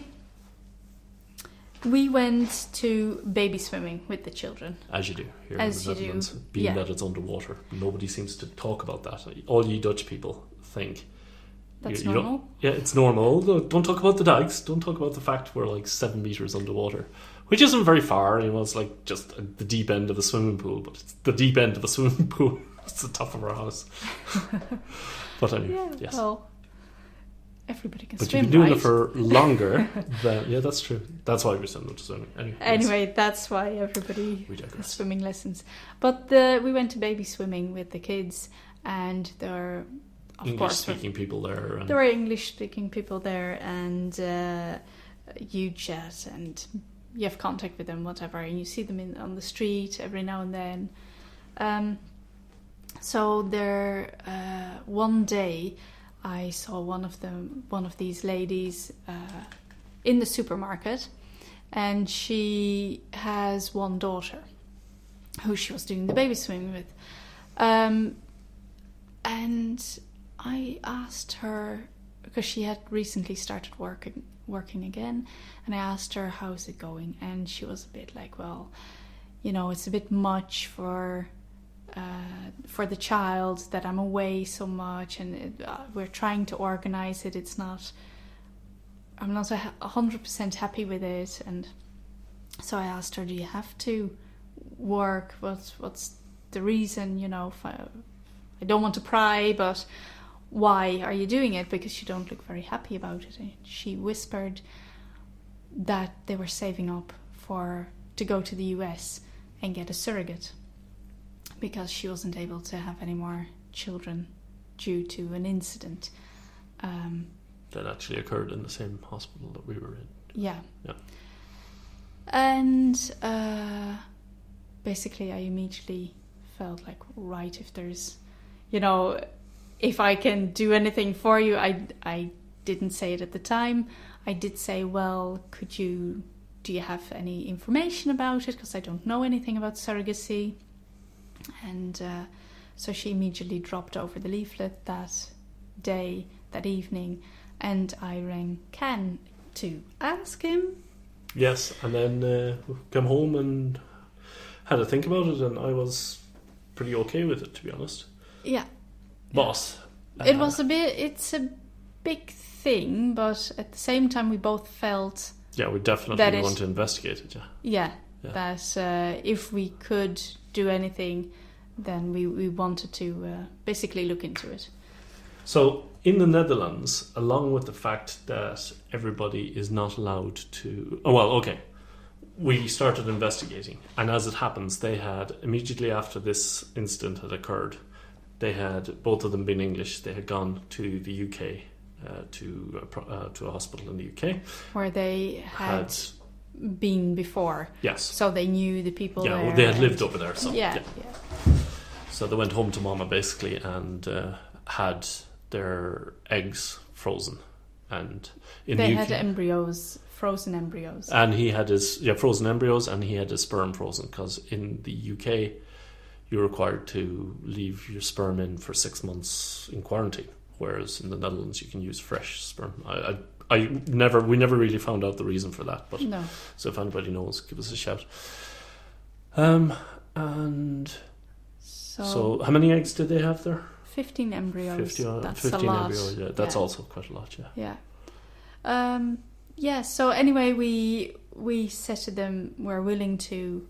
we went to baby swimming with the children. As you do here As in you the do, Netherlands, being yeah. that it's underwater. Nobody seems to talk about that. All you Dutch people think That's you, you don't- normal. yeah, it's normal. Don't don't talk about the dikes. Don't talk about the fact we're like seven meters underwater, which isn't very far. You know, it's like just the deep end of a swimming pool, but it's the deep end of a swimming pool. It's the top of our house. But anyway, Yeah. yes. Well, everybody can But swim, you've been doing right? it for longer than yeah, that's true. That's why we send them to swimming. Anyway, yes. Anyway, that's why everybody We has digress. swimming lessons. But the, we went to baby swimming with the kids, and there were, of English course, speaking people there. And there were English-speaking people there, and uh, you chat and you have contact with them, whatever, and you see them in on the street every now and then. Um, so there, uh, one day, I saw one of them, one of these ladies, uh, in the supermarket, and she has one daughter, who she was doing the baby swimming with, um, and I asked her, because she had recently started working working again, and I asked her, how's it going? And she was a bit like, well, you know, it's a bit much for uh, for the child that I'm away so much, and it, uh, we're trying to organize it. It's not, I'm not a a hundred percent happy with it. And so I asked her, do you have to work? What's what's the reason? You know, fi- I don't want to pry, but why are you doing it? Because you don't look very happy about it. And she whispered that they were saving up for to go to the U S and get a surrogate because she wasn't able to have any more children due to an incident. Um, that actually occurred in the same hospital that we were in. Yeah. Yeah. And uh, basically I immediately felt like, right, if there's, you know, if I can do anything for you, I, I didn't say it at the time. I did say, well, could you, do you have any information about it? Because I don't know anything about surrogacy. And uh, so she immediately dropped over the leaflet that day, that evening, and I rang Ken to ask him. Yes, and then uh, came home and had to think about it, and I was pretty okay with it, to be honest. Yeah. Boss. It uh, was a bit, it's a big thing, but at the same time we both felt... Yeah, we definitely want to investigate it, yeah. Yeah, yeah. that uh, if we could do anything, then we, we wanted to uh, basically look into it. So, in the Netherlands, along with the fact that everybody is not allowed to... Oh, well, okay. We started investigating, and as it happens, they had, immediately after this incident had occurred, they had, both of them being English, they had gone to the U K, uh, to, a, pro- uh, to a hospital in the U K. Where they had, had been before. Yes. So they knew the people yeah, there. Yeah, well, they had lived over there. So, yeah, yeah. yeah. So they went home to Mama, basically, and uh, had their eggs frozen. And in they the U K, had embryos, frozen embryos. And he had his, yeah, frozen embryos, and he had his sperm frozen, because in the U K, you're required to leave your sperm in for six months in quarantine, whereas in the Netherlands you can use fresh sperm. I, I, I never, we never really found out the reason for that, but no. So if anybody knows, give us a shout. Um, and so, so how many eggs did they have there? Fifteen embryos. fifty, that's fifteen a lot. embryos. Yeah, that's yeah. also quite a lot. Yeah. Yeah. Um. Yeah. So anyway, we we said to them we're willing to.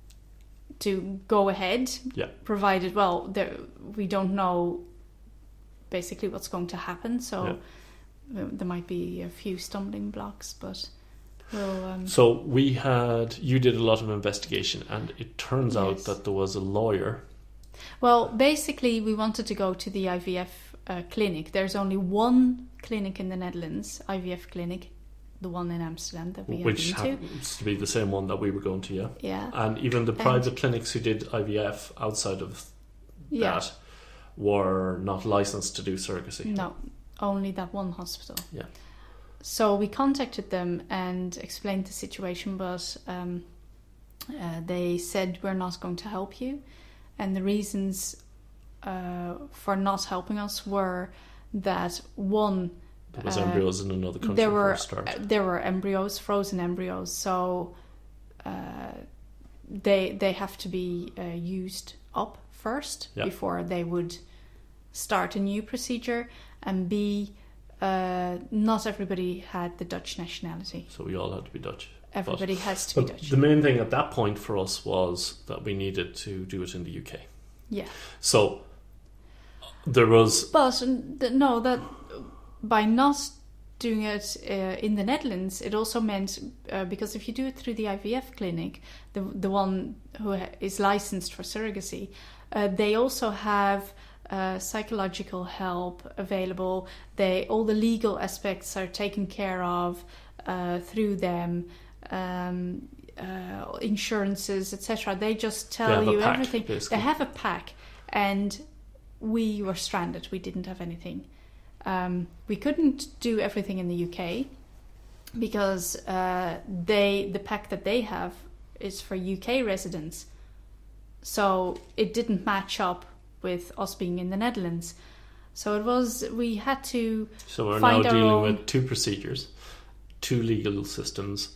to go ahead, yeah. provided, well, there, we don't know basically what's going to happen, so yeah. there might be a few stumbling blocks, but we'll... Um... So we had, you did a lot of investigation, and it turns yes. out that there was a lawyer. Well, basically we wanted to go to the I V F uh, clinic. There's only one clinic in the Netherlands, I V F clinic, the one in Amsterdam that we have Which been to. happens to be the same one that we were going to, yeah. Yeah. And even the private and, clinics who did I V F outside of yeah. that were not licensed to do surrogacy. No, only that one hospital. Yeah. So we contacted them and explained the situation, but um, uh, they said we're not going to help you. And the reasons uh, for not helping us were that one... There was uh, embryos in another country there were, for a start. Uh, there were embryos, frozen embryos, so uh, they they have to be uh, used up first yeah. before they would start a new procedure. And B, uh, not everybody had the Dutch nationality. So we all had to be Dutch. Everybody but, has to but be Dutch. The main thing at that point for us was that we needed to do it in the U K. Yeah. So there was... But no, that... By not doing it uh, in the Netherlands, it also meant uh, because if you do it through the I V F clinic, the the one who ha- is licensed for surrogacy, uh, they also have uh, psychological help available. They all the legal aspects are taken care of uh, through them, um, uh, insurances, et cetera. They just tell you pack, everything. Basically. They have a pack, and we were stranded. We didn't have anything. Um, we couldn't do everything in the U K because uh, they the pack that they have is for U K residents, so it didn't match up with us being in the Netherlands. So it was we had to. So we're find now our dealing own... with two procedures, two legal systems.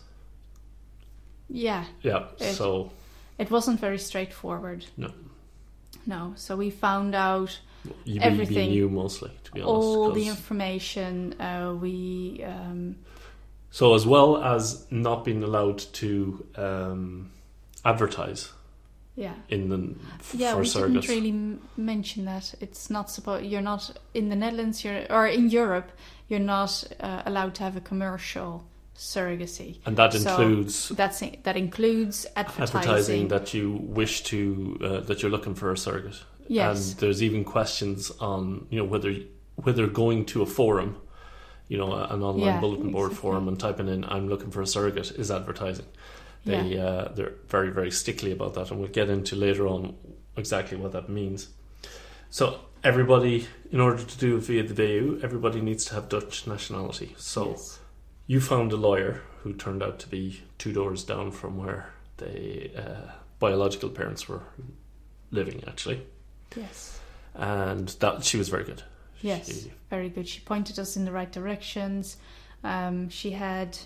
Yeah. Yeah. It, so it wasn't very straightforward. No. No. So we found out. You everything, you mostly, to be honest. All the information uh, we. Um, so as well as not being allowed to um, advertise Yeah. in the f- Yeah, for we surrogates. didn't really m- mention that. It's not supposed. You're not in the Netherlands. You're or in Europe. You're not uh, allowed to have a commercial surrogacy, and that So includes that's that includes advertising. advertising that you wish to uh, that you're looking for a surrogate. Yes. And there's even questions on, you know, whether whether going to a forum, you know, an online Yeah, bulletin board exactly. forum and typing in "I'm looking for a surrogate" is advertising. They Yeah. uh, they're very very stickly about that, and we'll get into later on exactly what that means. So everybody, in order to do it via the V U, everybody needs to have Dutch nationality. So Yes. you found a lawyer who turned out to be two doors down from where the uh, biological parents were living, actually. Yes. And that she was very good. Yes. She- Very good. She pointed us in the right directions. Um, she had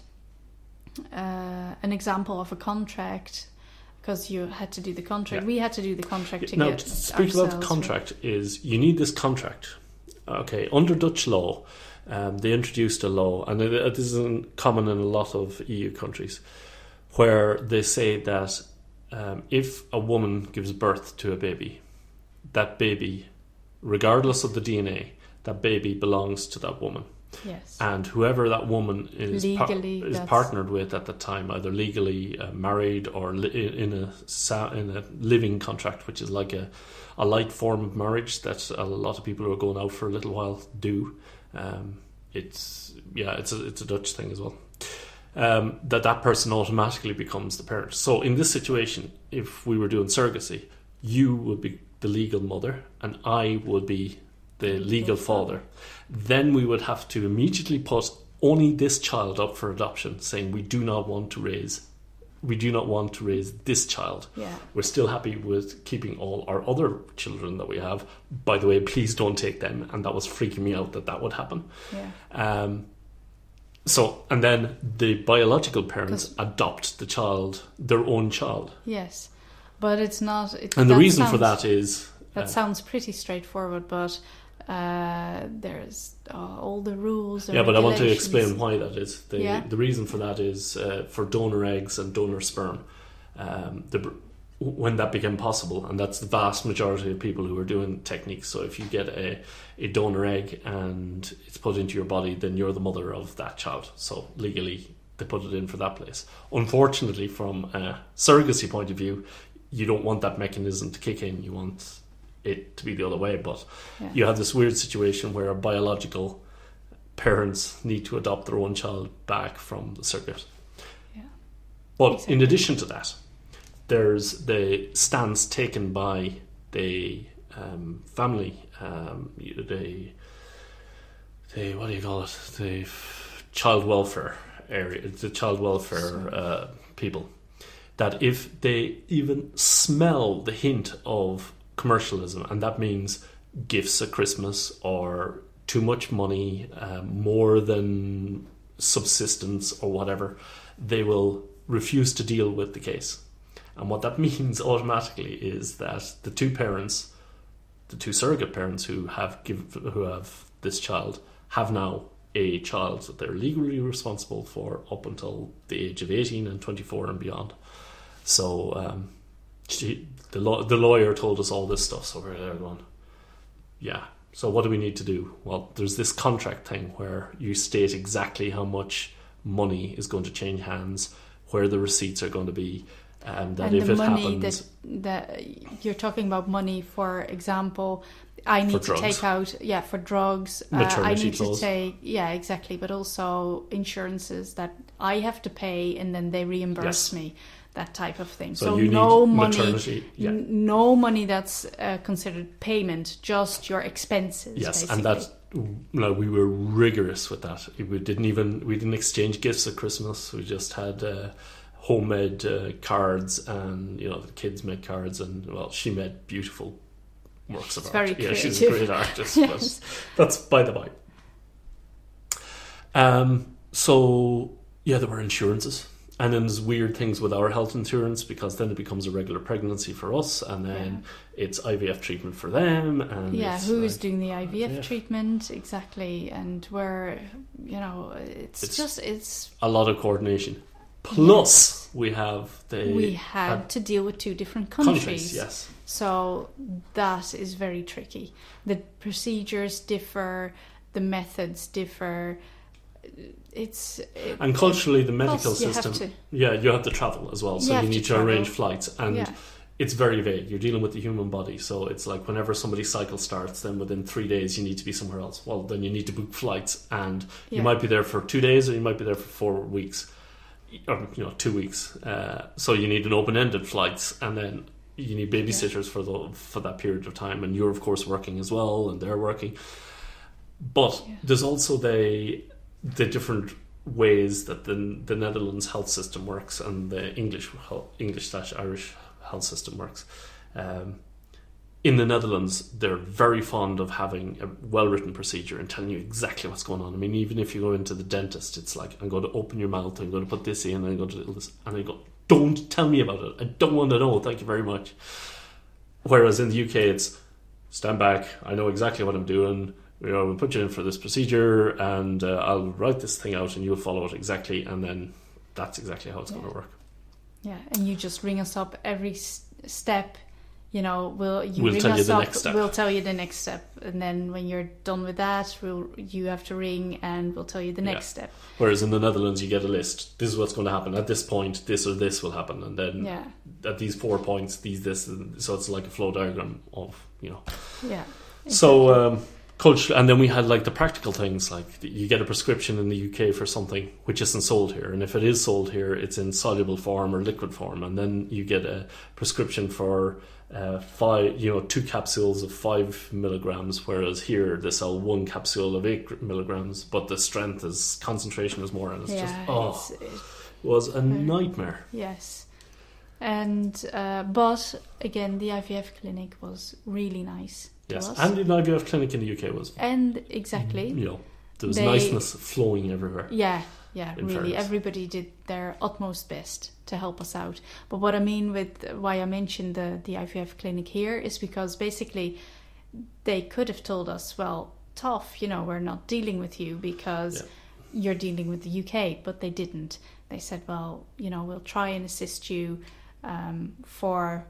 uh, an example of a contract because you had to do the contract. Yeah. We had to do the contract to now, get to speak about the ourselves- contract, is you need this contract. Okay, under Dutch law, um, they introduced a law, and it, it isn't common in a lot of E U countries, where they say that um, if a woman gives birth to a baby, that baby, regardless of the D N A, that baby belongs to that woman. Yes. And whoever that woman is, par- Legally, is that's- partnered with at the time, either legally uh, married or li- in a sa- in a living contract, which is like a, a light form of marriage that a lot of people who are going out for a little while do. Um, it's yeah, it's a it's a Dutch thing as well. Um, that that person automatically becomes the parent. So in this situation, if we were doing surrogacy, you would be the legal mother, and I would be the legal father. Then we would have to immediately put only this child up for adoption, saying we do not want to raise, we do not want to raise this child. Yeah. We're still happy with keeping all our other children that we have. By the way, please don't take them. And that was freaking me out that that would happen. Yeah. Um, so, and then the biological parents 'Cause- adopt the child, their own child. Yes. But it's not. It, And the that reason for sounds- that is That uh, sounds pretty straightforward, but uh, there's uh, all the rules. And yeah, but I want to regulations. explain why that is. The, Yeah. the reason for that is uh, for donor eggs and donor sperm. Um, the, br- when that became possible, and that's the vast majority of people who are doing techniques. So if you get a, a donor egg and it's put into your body, then you're the mother of that child. So legally, they put it in for that place. Unfortunately, from a surrogacy point of view, you don't want that mechanism to kick in. You want it to be the other way. But Yeah. you have this weird situation where biological parents need to adopt their own child back from the surrogate. Yeah. But Exactly. in addition to that, there's the stance taken by the um, family, um, the, the, what do you call it, the f- child welfare area, the child welfare uh, people, that if they even smell the hint of commercialism, and that means gifts at Christmas or too much money, uh, more than subsistence or whatever, they will refuse to deal with the case. And what that means automatically is that the two parents, the two surrogate parents who have give, who have this child, have now a child that they're legally responsible for up until the age of eighteen and twenty-four and beyond. So um, she, the law, the lawyer told us all this stuff, so we're there going, yeah. So what do we need to do? Well, there's this contract thing where you state exactly how much money is going to change hands, where the receipts are going to be, um, that and if the it money happens, that that you're talking about money, for example, I need For to drugs. take out yeah for drugs. Uh, I Maternity need clause. to take yeah exactly, but also insurances that I have to pay and then they reimburse Yes. me. That type of thing. So So, you no need money, maternity, yeah. n- no money that's uh, considered payment, just your expenses. yes, basically. and that, no, we were rigorous with that. We didn't even we didn't exchange gifts at Christmas. We just had uh, homemade uh, cards, and you know the kids made cards, and well, she made beautiful works of She's art. very Yeah, she's a creative. great artist. Yes. But that's by the by. Um. So yeah, there were insurances. And then there's weird things with our health insurance, because then it becomes a regular pregnancy for us, and then it's I V F treatment for them. And Yeah, it's who's like- doing the I V F I V F. treatment exactly, and where you know it's, It's- just it's a lot of coordination. Plus, Yes. we have the we had had to deal with two different countries. countries. Yes, So that is very tricky. The procedures differ, the methods differ. It's it, and culturally, the medical plus you system. have to, Yeah, you have to travel as well, so You you, have to need to, travel. arrange flights, and yeah, it's very vague. You're dealing with the human body, so it's like whenever somebody's cycle starts, then within three days you need to be somewhere else. Well, then you need to book flights, and you yeah. might be there for two days, or you might be there for four weeks, or you know, two weeks. Uh, so you need an open-ended flights, and then you need babysitters for the for that period of time, and you're of course working as well, and they're working. But Yeah. there's also the the different ways that the the Netherlands health system works and the English English slash Irish health system works. Um, in the Netherlands, they're very fond of having a well-written procedure and telling you exactly what's going on. I mean, even if you go into the dentist, it's like, I'm going to open your mouth, I'm going to put this in, I'm going to do this, and I go, don't tell me about it. I don't want to know. Thank you very much. Whereas in the U K, it's stand back. I know exactly what I'm doing. You know, we'll put you in for this procedure, and uh, I'll write this thing out, and you'll follow it exactly, and then that's exactly how it's Yeah. going to work. Yeah, and you just ring us up every s- step. You know, we'll you We'll ring tell you us the up. next step. We'll tell you the next step, and then when you're done with that, we'll you have to ring, and we'll tell you the next step. Whereas in the Netherlands, you get a list. This is what's going to happen at this point. This or this will happen, and then Yeah, at these four points, these this. And so it's like a flow diagram of you know. yeah. So um, culture, and then we had like the practical things, like you get a prescription in the U K for something which isn't sold here, and if it is sold here, it's in soluble form or liquid form, and then you get a prescription for uh, five, you know, two capsules of five milligrams, whereas here they sell one capsule of eight milligrams, but the strength is concentration is more, and it's yeah, just oh, it's, it, it was a nightmare. yes. And uh, but again, the I V F clinic was really nice to Yes, us. and the I V F clinic in the U K was, And exactly, you know, there was They- niceness flowing everywhere. yeah, yeah, In really. fairness. Everybody did their utmost best to help us out. But what I mean with why I mentioned the, the I V F clinic here is because basically they could have told us, well, tough, you know, we're not dealing with you because Yeah. you're dealing with the U K, but they didn't. They said, well, you know, we'll try and assist you um, for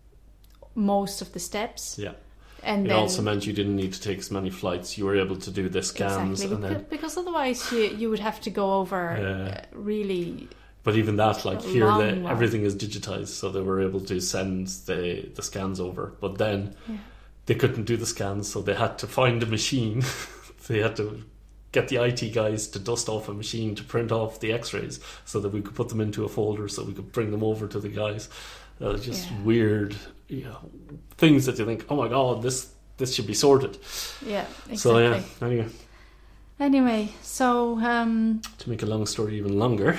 most of the steps. Yeah. And It then also meant you didn't need to take as many flights. You were able to do the scans, exactly, and because, then. because otherwise you, you would have to go over Yeah. uh, really. But even that, like a here, long the, while. everything is digitized, so they were able to send the the scans over. But then Yeah. they couldn't do the scans, so they had to find a machine. They had to get the I T guys to dust off a machine to print off the X-rays, so that we could put them into a folder, so we could bring them over to the guys. That was just Yeah. weird, you know, things that you think, oh my god, this this should be sorted. Yeah, exactly. So yeah, anyway. Anyway, so um, To make a long story even longer.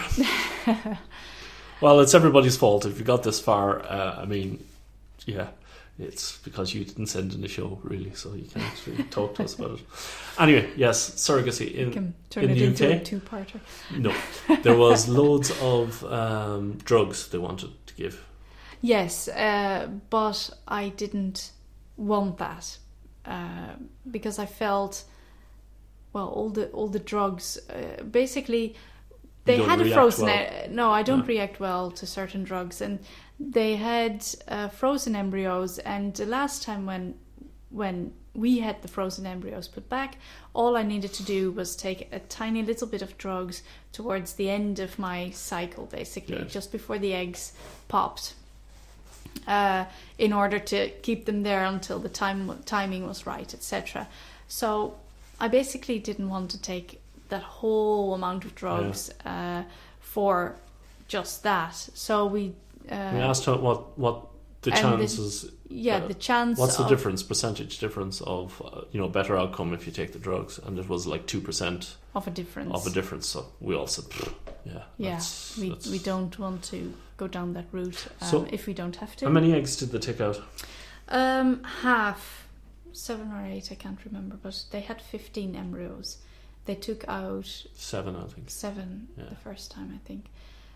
Well, it's everybody's fault if you got this far. Uh, I mean, yeah, it's because you didn't send in the show, really, so you can't really talk to us about it. Anyway, yes, surrogacy we in can turn in it the into U K? a two-parter. no, there was loads of um, drugs they wanted to give. Yes, uh, but I didn't want that uh, because I felt, well, all the all the drugs uh, basically they don't had a react frozen. well. e- no, I don't No. react well to certain drugs, and they had uh, frozen embryos. And the last time when when we had the frozen embryos put back, all I needed to do was take a tiny little bit of drugs towards the end of my cycle, basically, Yes. just before the eggs popped. Uh, in order to keep them there until the time timing was right, et cetera. So I basically didn't want to take that whole amount of drugs uh, for just that. So we, uh, We asked her what what the And the- chances. yeah, uh, the chance. What's the of, difference, percentage difference of uh, you know better outcome if you take the drugs? And it was like two percent of a difference? of a difference. So we all said, "Pfft, yeah, Yeah, that's- we that's- we don't want to go down that route um, So, if we don't have to. How many eggs did they take out? Um, half, seven or eight, I can't remember, but they had fifteen embryos. They took out Seven, I think. seven Yeah. the first time, I think,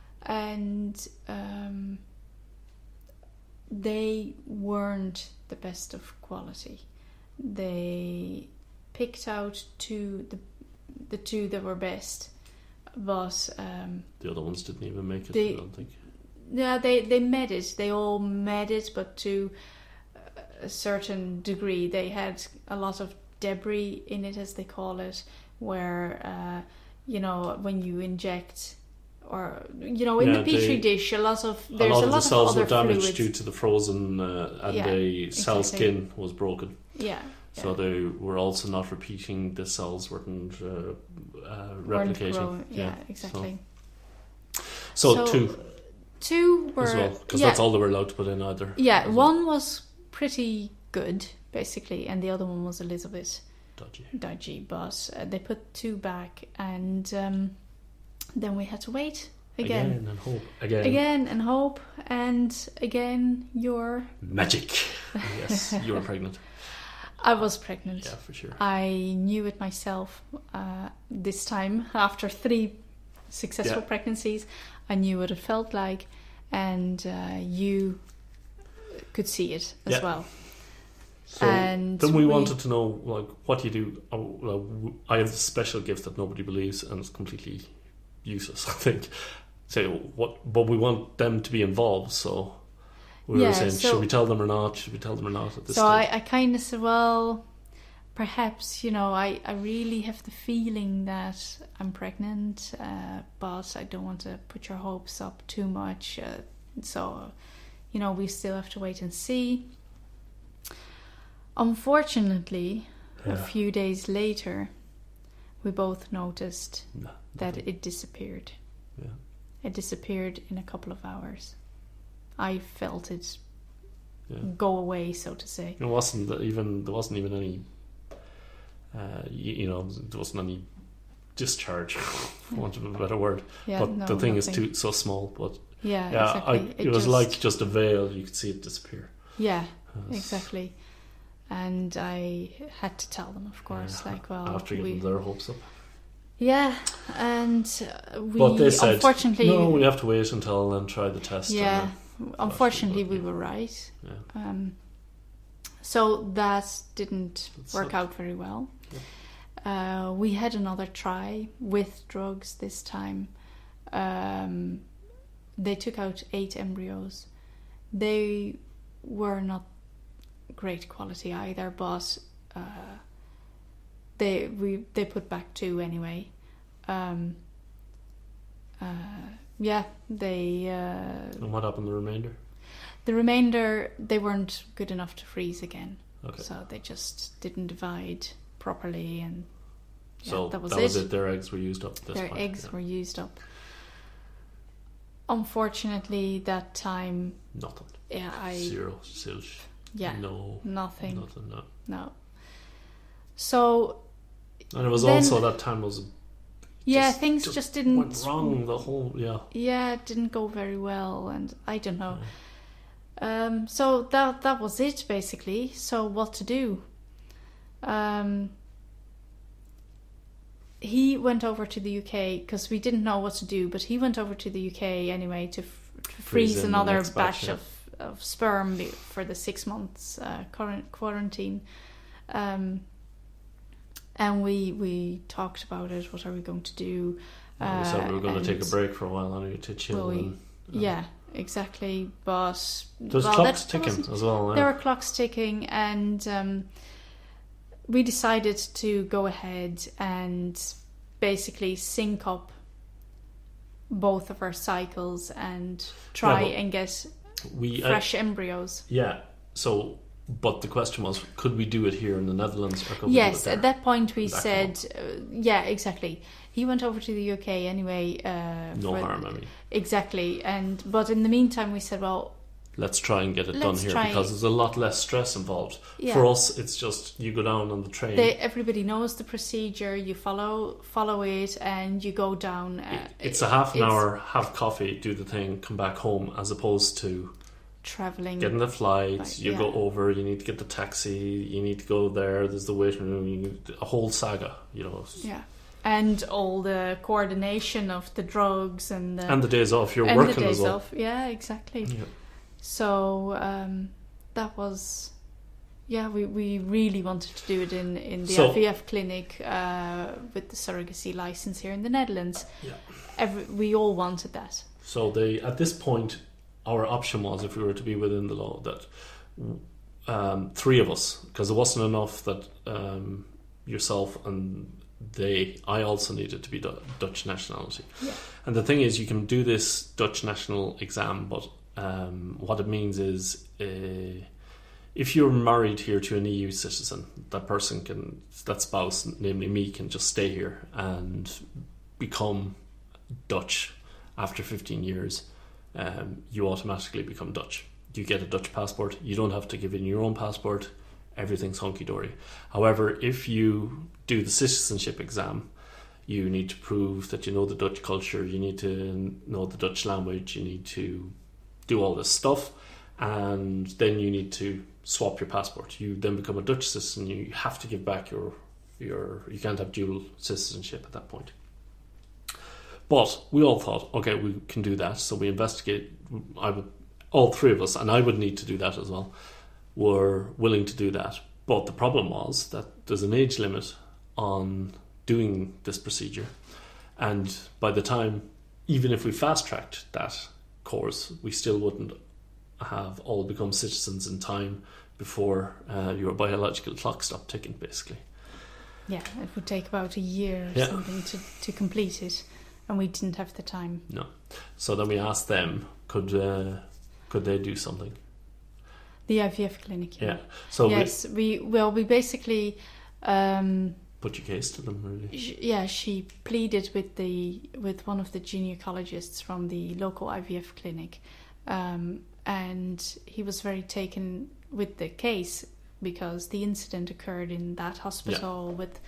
and um, they weren't the best of quality. They picked out two, the the two that were best but um, the other ones didn't even make it. They, I don't think. Yeah, they they made it. They all made it, but to a certain degree, they had a lot of debris in it, as they call it, where uh, you know, when you inject. Or you know, in yeah, the petri they, dish, a lot of there's a lot a of lot the cells of other were damaged fluids. due to the frozen, uh, and Yeah, the cell exactly. skin was broken. Yeah. So yeah. they were also not repeating. The cells weren't uh, uh, Weren't replicating. growing. Yeah, Yeah, exactly. So, So, so two Two were as well, because yeah, that's all they were allowed to put in either. yeah. as well. One was pretty good, basically, and the other one was a little bit Dodgy. dodgy. But uh, they put two back, and um, then we had to wait again, Again and hope. Again. again, and hope, and again. You're. Magic. Yes, you were pregnant. I was pregnant. Yeah, for sure. I knew it myself uh, this time after three successful Yeah. pregnancies. I knew what it felt like, and uh, you could see it as Yeah. well. So And then we, we- wanted to know, like, what do you do? Oh, well, w- I have a special gift that nobody believes, and it's completely useless, I think. So what? But we want them to be involved. So we Yeah, were saying, so- should we tell them or not? Should we tell them or not at this So stage? I, I kind of said, well, perhaps, you know, I, I really have the feeling that I'm pregnant, uh, but I don't want to put your hopes up too much. Uh, so, you know, we still have to wait and see. Unfortunately, Yeah. a few days later, we both noticed No, that nothing. it disappeared. Yeah. It disappeared in a couple of hours. I felt it Yeah. go away, so to say. It wasn't that even there wasn't even any. Uh, you, you know, there wasn't any discharge, for want of a better word. Yeah, but no, the thing is nothing. too so small. But Yeah, yeah, exactly. I, it, was just- like just a veil. You could see it disappear. Yeah, It was- exactly. And I had to tell them, of course, Yeah, like, well, after we, getting their hopes up. yeah, and uh, we But they said, unfortunately, no, we have to wait until and try the test. yeah, and unfortunately, but, we yeah. were right. then- Um, so that didn't That work sucked. out very well. Uh, we had another try with drugs this time. Um, they took out eight embryos. They were not great quality either, but uh, they we they put back two anyway. Um, uh, yeah, they. Uh, yeah. And what happened to the remainder? the remainder, they weren't good enough to freeze again. Okay. So they just didn't divide properly, and yeah, so that was it. Their eggs were used up. At this Their point. eggs yeah. were used up. Unfortunately, that time, Nothing. yeah, I Zero. Zilch. yeah, No. nothing, Nothing. No. no. So And it was Then- also that time was yeah, Just- things just just, didn't went wrong. The whole yeah. Yeah, it didn't go very well, and I don't know. Um, so that that was it basically. So what to do? Um, he went over to the U K because we didn't know what to do, but he went over to the U K anyway to, f- to freeze, Freeze in the another next batch, batch, yeah. of, of sperm be- for the six months uh, current quarantine. Um, and we we talked about it. What are we going to do? we said we were going Uh, to take a and- break for a while anyway to chill. Well, we- and, Yeah, exactly. But There's well, clocks that- that ticking wasn't- as well. there Yeah. were clocks ticking, and um, we decided to go ahead and basically sync up both of our cycles and try Yeah, but and get we uh, fresh embryos. yeah. So, but the question was, could we do it here in the Netherlands or could we Yes, do it at there? that point we Back said, uh, yeah, exactly. He went over to the U K anyway. Uh, No for- harm. I mean, Exactly, and but in the meantime we said, well, let's try and get it done Let's here try- because there's a lot less stress involved. yeah. For us, it's just you go down on the train. They, everybody knows the procedure. You follow follow it, and you go down. Uh, It- it's a half an it's hour, have coffee, do the thing, come back home, as opposed to traveling. getting the flight. Like, you yeah. go over, you need to get the taxi, you need to go there. There's the waiting room. You need, a whole saga, you know. Yeah, and all the coordination of the drugs and the And the days off, you're and working the days as well. off. Yeah, exactly. Yeah. So um, that was yeah, we, we really wanted to do it in, in the So- I V F clinic uh, with the surrogacy license here in the Netherlands. Yeah. Every, we all wanted that. So they, at this point, our option was, if we were to be within the law, that um, three of us, because it wasn't enough that um, yourself and they, I also needed to be Du- Dutch nationality. Yeah. And the thing is, you can do this Dutch national exam, but um, what it means is, uh, if you're married here to an E U citizen, that person can, that spouse, namely me, can just stay here and become Dutch after fifteen years. Um, you automatically become Dutch. You get a Dutch passport. You don't have to give in your own passport. Everything's hunky-dory. However, if you do the citizenship exam, you need to prove that you know the Dutch culture, you need to know the Dutch language, you need to do all this stuff, and then you need to swap your passport. You then become a Dutch citizen. You have to give back your your. You can't have dual citizenship at that point. But we all thought, okay, we can do that. So we investigate. I would, all three of us, and I would need to do that as well, were willing to do that. But the problem was that there's an age limit on doing this procedure, and by the time, even if we fast tracked that course, we still wouldn't have all become citizens in time before uh, your biological clock stopped ticking, basically. Yeah, it would take about a year or Yeah. something to, to complete it, and we didn't have the time. No. So then we asked them, could uh, could they do something? The I V F clinic. Yeah. So yes, we well we basically. Um, we put your case to them, really. sh- yeah, she pleaded with the with one of the gynecologists from the local I V F clinic, um, and he was very taken with the case because the incident occurred in that hospital with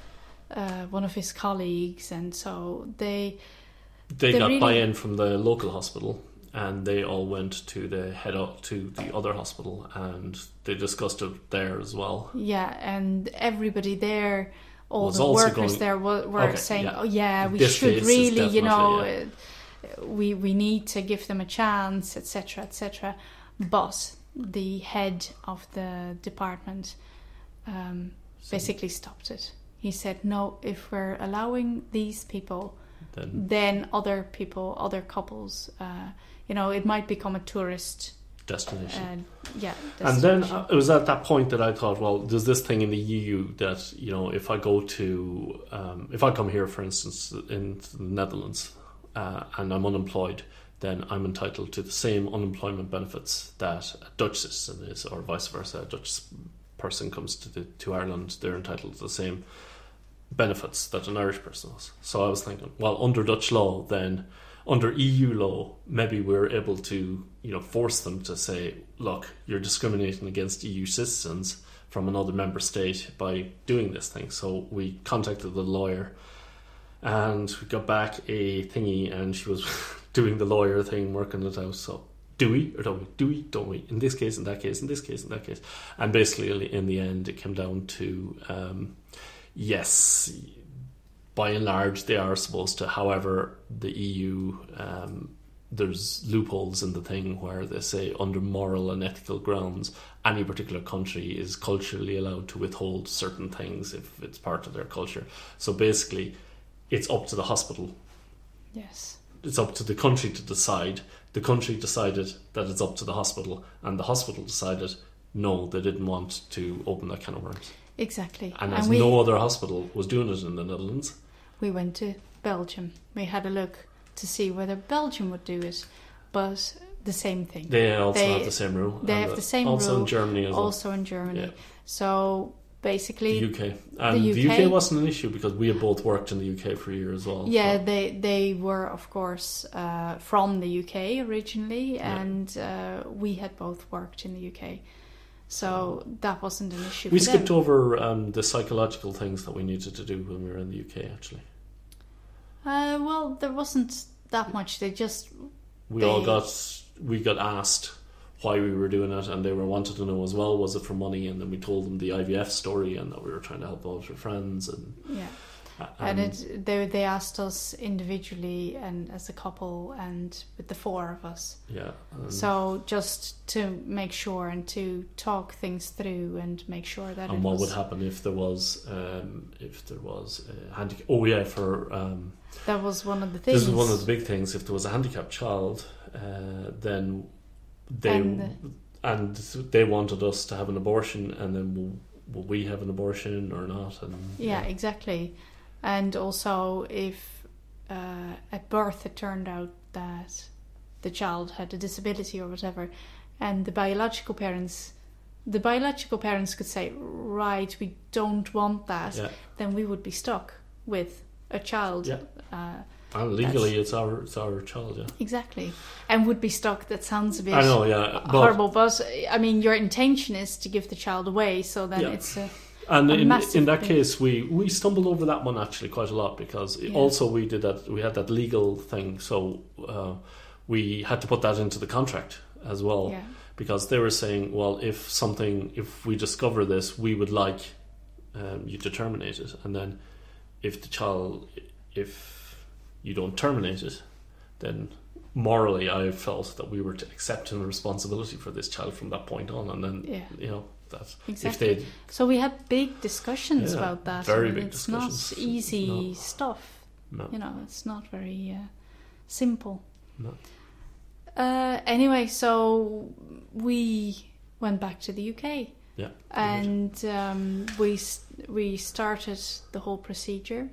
uh, one of his colleagues, and so they They, They got really- buy-in from the local hospital, and they all went to the head up to the other hospital, and they discussed it there as well. yeah, and everybody there, all Was the also workers going- there were, were Okay, saying, yeah. "Oh yeah, we This should case is really, you know, definitely, uh, we we need to give them a chance, et cetera, et cetera" But the head of the department um, So basically stopped it. He said, "No, if we're allowing these people, then then other people, other couples, uh, you know, it might become a tourist, destination. uh, yeah." And then destination. uh, it was at that point that I thought, well, there's this thing in the E U that, you know, if I go to, um, if I come here, for instance, in the Netherlands, uh, and I'm unemployed, then I'm entitled to the same unemployment benefits that a Dutch citizen is, or vice versa. A Dutch person comes to the, to Ireland, they're entitled to the same benefits that an Irish person was. So I was thinking, well, under Dutch law, then under E U law, maybe we're able to, you know, force them to say, look, you're discriminating against E U citizens from another member state by doing this thing. So we contacted the lawyer, and we got back a thingy, and she was doing the lawyer thing, working it out. So do we or don't we? Do we? Don't we? In this case, in that case, in this case, in that case. And basically, in the end, it came down to um, yes, by and large, they are supposed to. However, the E U, um, there's loopholes in the thing where they say under moral and ethical grounds, any particular country is culturally allowed to withhold certain things if it's part of their culture. So basically, it's up to the hospital. yes. It's up to the country to decide. The country decided that it's up to the hospital, and the hospital decided no, they didn't want to open that can of worms. Exactly. And as we, no other hospital was doing it in the Netherlands, we went to Belgium. We had a look to see whether Belgium would do it, but the same thing. they also They- have the same rule. they And have the same also rule, in Germany as well. Also in Germany. Yeah. So The basically, U K. And the the U K U K wasn't an issue because we had both worked in the U K for a year as well. yeah, so- they they were of course uh, from the U K originally, Yeah. and uh, we had both worked in the U K, so that wasn't an issue. We for skipped them. over um, the psychological things that we needed to do when we were in the U K, actually. Uh, well, there wasn't that much. They just We all They- got we got asked why we were doing it, and they were wanted to know as well, was it for money? And then we told them the I V F story and that we were trying to help out our friends, and yeah. and it, they they asked us individually and as a couple and with the four of us. Yeah. So just to make sure and to talk things through and make sure that. And it what was, would happen if there was um, if there was a handicap? Oh yeah, for um, that was one of the things. This is one of the big things. If there was a handicapped child, uh, then they And the- and they wanted us to have an abortion, and then will, will we have an abortion or not? And Yeah, exactly. And also, if uh, at birth it turned out that the child had a disability or whatever, and the biological parents, the biological parents could say, right, we don't want that, yeah. then we would be stuck with a child. Yeah. Uh, And legally, it's our it's our child. Yeah. exactly. And would be stuck. That sounds a bit I know. Yeah. But, horrible, but I mean, your intention is to give the child away, so then Yeah. it's a. And A in, massive in that thing. case, we, we stumbled over that one actually quite a lot because it- Yeah. also we did that. We had that legal thing, so uh, we had to put that into the contract as well Yeah. because they were saying, well, if something, if we discover this, we would like um, you to terminate it, and then if the child, if you don't terminate it, then morally, I felt that we were to accept the responsibility for this child from that point on, and then Yeah. you know that Exactly. if they. So we had big discussions Yeah, about that. very I mean, big it's discussions. not easy No. stuff. No. You know, it's not very uh, simple. No. Uh, anyway, so we went back to the U K. Yeah. And um, we s- we started the whole procedure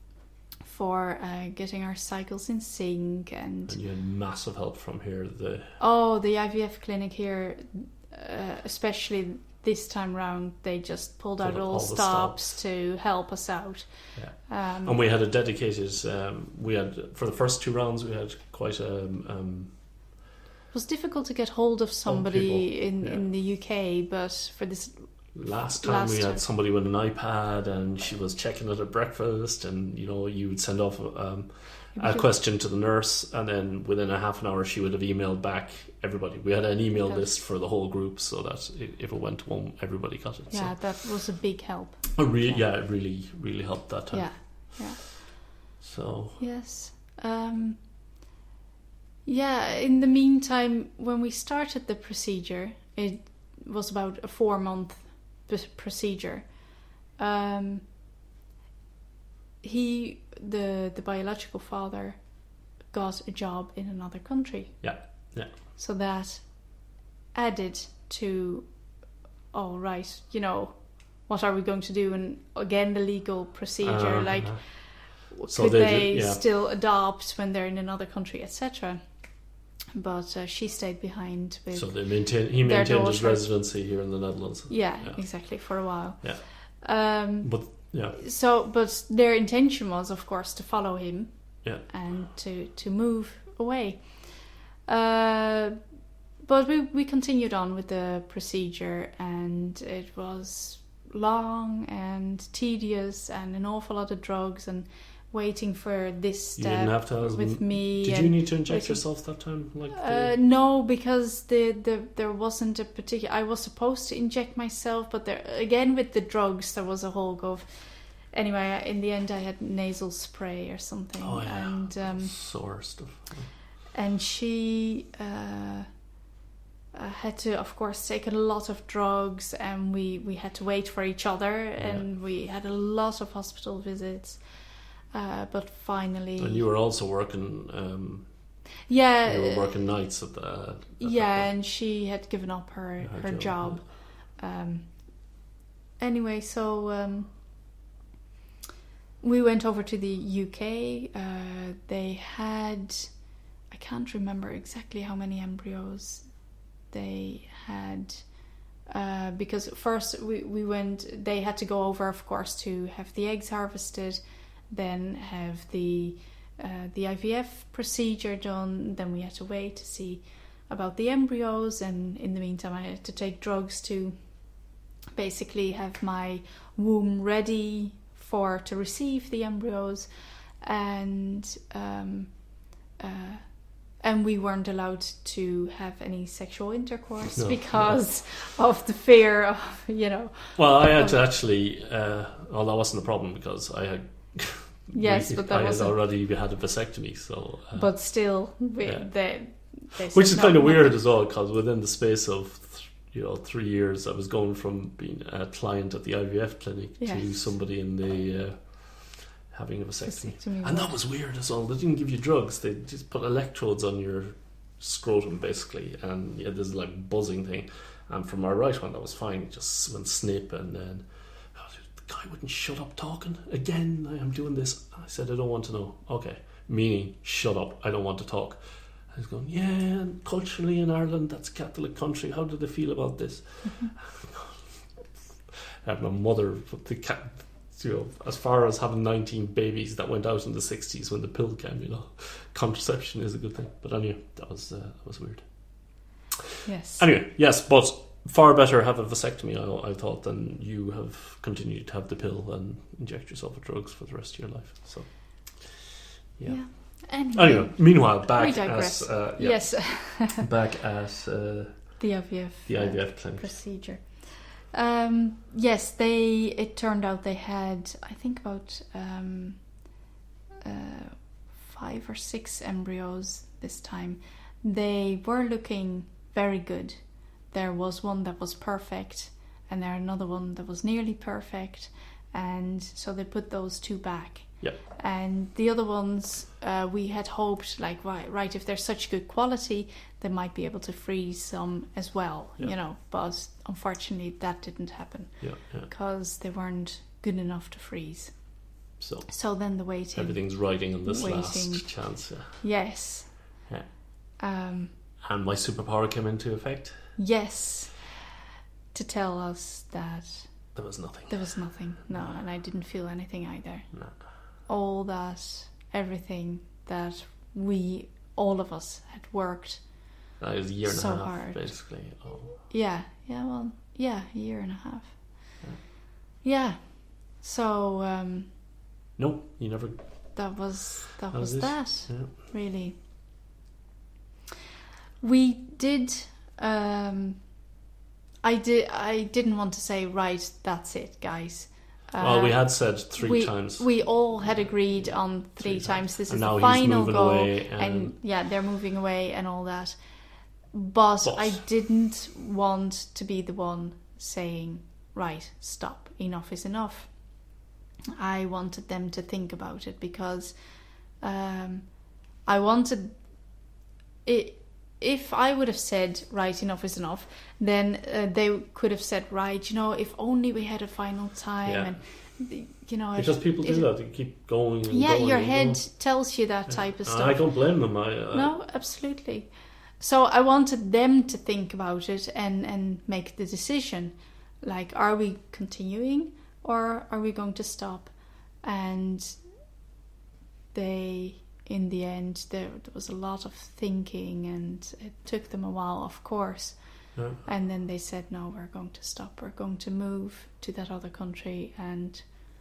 for uh, getting our cycles in sync and And you had massive help from here. The oh, the I V F clinic here, uh, especially this time round, they just pulled out Pulled all, all the stops, stops. to help us out. Yeah. Um, and we had a dedicated. Um, we had for the first two rounds. We had quite a. Um, it was difficult to get hold of somebody people, in, yeah. in the U K, but for this, last time Last we time. had somebody with an iPad, and she was checking it at breakfast, and you know you would send off um, a question to the nurse, and then within a half an hour she would have emailed back everybody. We had an email Yes. list for the whole group, so that i- if it went to one, everybody got it. yeah, that was a big help. So, it re- Yeah. yeah, it really, really helped that time. Yeah, yeah. So Yes. Um, yeah, in the meantime, when we started the procedure, it was about a four month p- procedure. Um, he, the, the biological father, got a job in another country. Yeah, yeah. So that added to, oh, right, you know, what are we going to do? And again, the legal procedure, Uh, like, So could they they, did- yeah. still adopt when they're in another country, et cetera. But uh, she stayed behind with So they maintain, he their maintained his daughter. residency here in the Netherlands. yeah, Yeah. exactly, for a while. Yeah. Um, But yeah, so, but their intention was, of course, to follow him Yeah. and to to move away. Uh, but we we continued on with the procedure, and it was long and tedious, and an awful lot of drugs, and waiting for this you step didn't have to. with me. Did and you need to inject waiting- yourself that time? Like Uh, the, no, because the, the there wasn't a particular. I was supposed to inject myself, but there again with the drugs there was a whole go of. Anyway, in the end, I had nasal spray or something, Oh, yeah. and um, sore stuff. and she uh, uh, had to, of course, take a lot of drugs, and we we had to wait for each other, and we had a lot of hospital visits. Uh, but finally, And you were also working. Um, yeah, you were working nights at the. At yeah, that and she had given up her Her her, job, job. Um, anyway, so um, we went over to the U K. Uh, they had, I can't remember exactly how many embryos they had. Uh, because first we, we went, they had to go over, of course, to have the eggs harvested, then have the uh, the I V F procedure done. Then we had to wait to see about the embryos, and in the meantime I had to take drugs to basically have my womb ready for to receive the embryos, and um, uh, and we weren't allowed to have any sexual intercourse No, because of the fear of, you know. Well, I had to actually. Uh, well, that wasn't a problem because I had Yes, we, but that I had wasn't- already had a vasectomy, so uh, But still, we, Yeah. they, they said which is no, kind of weird nothing. as well, because within the space of th- you know three years, I was going from being a client at the I V F clinic to Yes. somebody in the uh, having a vasectomy. Vasectomy And was- that was weird as well. They didn't give you drugs. They just put electrodes on your scrotum, basically. And yeah, there's like buzzing thing. And for my right one, that was fine. It just went snip. And then oh, the guy wouldn't shut up talking. Again, I am doing this. I said, I don't want to know. Okay. Meaning, shut up. I don't want to talk. And he's going, yeah, and culturally in Ireland, that's a Catholic country. How do they feel about this? I have my mother, but the cat, you know, as far as having nineteen babies that went out in the sixties when the pill came, you know, contraception is a good thing. But anyway, that was uh, that was weird. Yes. Anyway, yes, but far better have a vasectomy, I, I thought, than you have continued to have the pill and inject yourself with drugs for the rest of your life. So, yeah. Yeah. Anyway, Anyway, meanwhile, we back digress. as uh, yeah, Yes. back at uh, the I V F. the uh, I V F clinic. procedure. Um, yes, they. It turned out they had, I think, about um, uh, five or six embryos this time. They were looking very good. There was one that was perfect, and there another one that was nearly perfect, and so they put those two back. Yeah. And the other ones, uh, we had hoped, like, right, right, if they're such good quality, they might be able to freeze some as well, Yeah. you know. But unfortunately, that didn't happen Yeah, yeah. because they weren't good enough to freeze. So So then the waiting. everything's riding on this Waiting. last chance. Yeah. Yes. Yeah. Um, And my superpower came into effect. yes. To tell us that There was nothing. there was nothing. No, and I didn't feel anything either. No. All that, everything that we, all of us, had worked. That was a year and So a half, hard. basically. Oh. Yeah, yeah, well, yeah, a year and a half. Yeah. Yeah. So um, No, you never. that was that That was was it. that. Yeah. Really. We did. Um, I did. I didn't want to say right. That's it, guys. Well, we Uh, had said three we, times. We all had agreed on three, Three times. times. This And is now the he's final moving goal, away and, and- yeah, they're moving away and all that. But, But- I didn't want to be the one saying, "Right, stop. Enough is enough." I wanted them to think about it because um, I wanted it. If I would have said, right, enough is enough, then uh, they could have said, right, you know, if only we had a final time. Yeah. And, you know, Because it- people do it- that. They keep going and Yeah, going your and head going. tells you that type of And stuff. I don't blame them. I, I, No, absolutely. So I wanted them to think about it and, and make the decision. Like, are we continuing or are we going to stop? And they, in the end, there, there was a lot of thinking and it took them a while, of course. Yeah. And then they said, no, we're going to stop. We're going to move to that other country and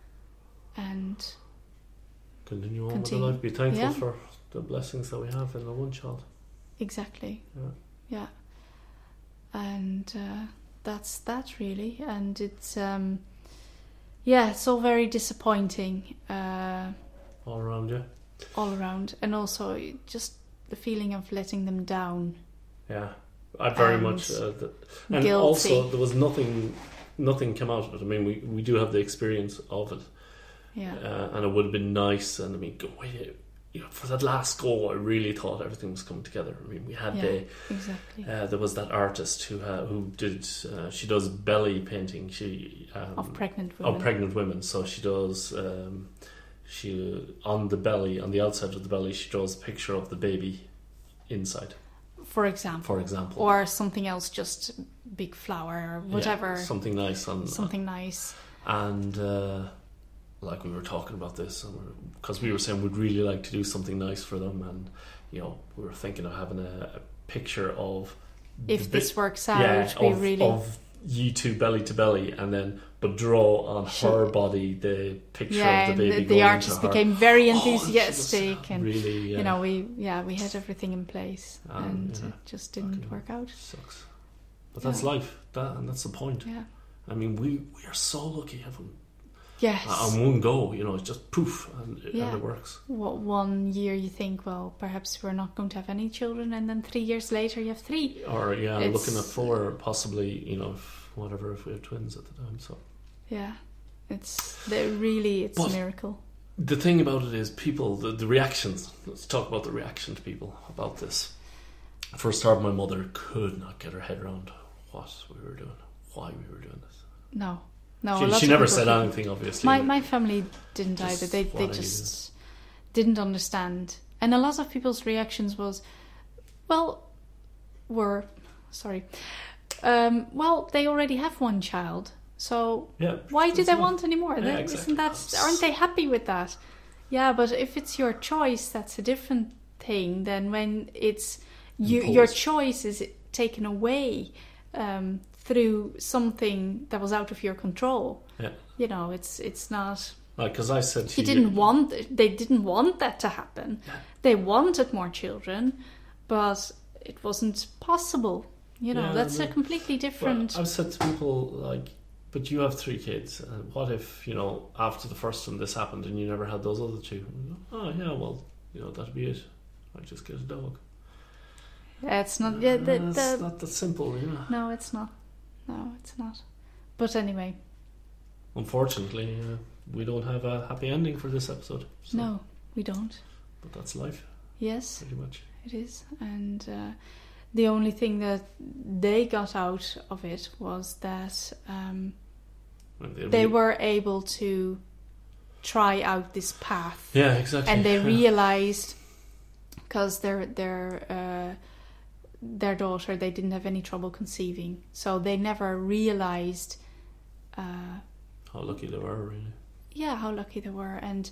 and Continue on Continue. with the life. Be thankful Yeah. for the blessings that we have in our one child. exactly. Yeah. Yeah. And uh, that's that really. And it's um yeah, it's all very disappointing uh, All around you. all around, and also just the feeling of letting them down. Yeah, I very And much. Uh, the, and guilty. also, there was nothing, nothing came out of it. I mean, we, we do have the experience of it, Yeah. uh, and it would have been nice. And I mean, go, wait, you know, for that last go, I really thought everything was coming together. I mean, we had Yeah, the. exactly. Uh, there was that artist who uh, who did. Uh, she does belly painting. She um, Of pregnant women. of pregnant women. So she does. Um, she on the belly, on the outside of the belly, she draws a picture of the baby inside, For example. for example. Or something else, just big flower or whatever. Yeah, something nice on something nice. and uh, like we were talking about this, because we were saying we'd really like to do something nice for them, and you know we were thinking of having a, a picture of If the this bi- works out, yeah, we of, really of you two belly to belly, and then but draw on She- her body the picture yeah, of the baby. and the, going the into artist her. became very Oh, and she was enthusiastic, and really, yeah, you know, we yeah we had everything in place, Um, and yeah. it just didn't Fucking work out. sucks. But that's Yeah. life, that and that's the point. Yeah, I mean, we we are so lucky having Yes. on one go. You know, it's just poof, and, Yeah. and it works. What, one year you think, well, perhaps we're not going to have any children, and then three years later you have three. Or yeah, It's- looking at four, possibly. You know, if, whatever if we had twins at the time. So Yeah, it's the, really it's But- a miracle. the thing about it is, people, the, the reactions. Let's talk about the reaction to people about this. For a start, my mother could not get her head around what we were doing, why we were doing this. No, no. a She, lot she of never people said couldn't. anything, obviously. My my family didn't Just either. They what they are you just didn't understand, and a lot of people's reactions was, well, were sorry, um, well they already have one child, so yeah, why do it's they not- want any more? Yeah, That- exactly. Isn't that? Aren't they happy with that? Yeah, but if it's your choice, that's a different thing than when it's you. Imposed. Your choice is taken away um, through something that was out of your control. Yeah. You know, it's it's not. Like, because I said to He you, didn't want. They didn't want that to happen. Yeah. They wanted more children, but it wasn't possible. You know, Yeah, that's a no. completely different. Well, I've said to people, like, but you have three kids, and what if, you know, after the first one this happened and you never had those other two? Oh, yeah, well, you know, that'd be it. I'd just get a dog. Yeah, it's not. Yeah, the, Uh, the, it's not that simple, you know. no, it's not. No, it's not. But anyway, Unfortunately, uh, we don't have a happy ending for this episode. So, no, we don't. But that's life, Yes, pretty much. it is. And uh, the only thing that they got out of it was that um, And they re- were able to try out this path. Yeah, exactly. And they yeah. realized, because their their uh, their daughter, they didn't have any trouble conceiving, so they never realized, uh, How lucky they were, really. yeah, how lucky they were. And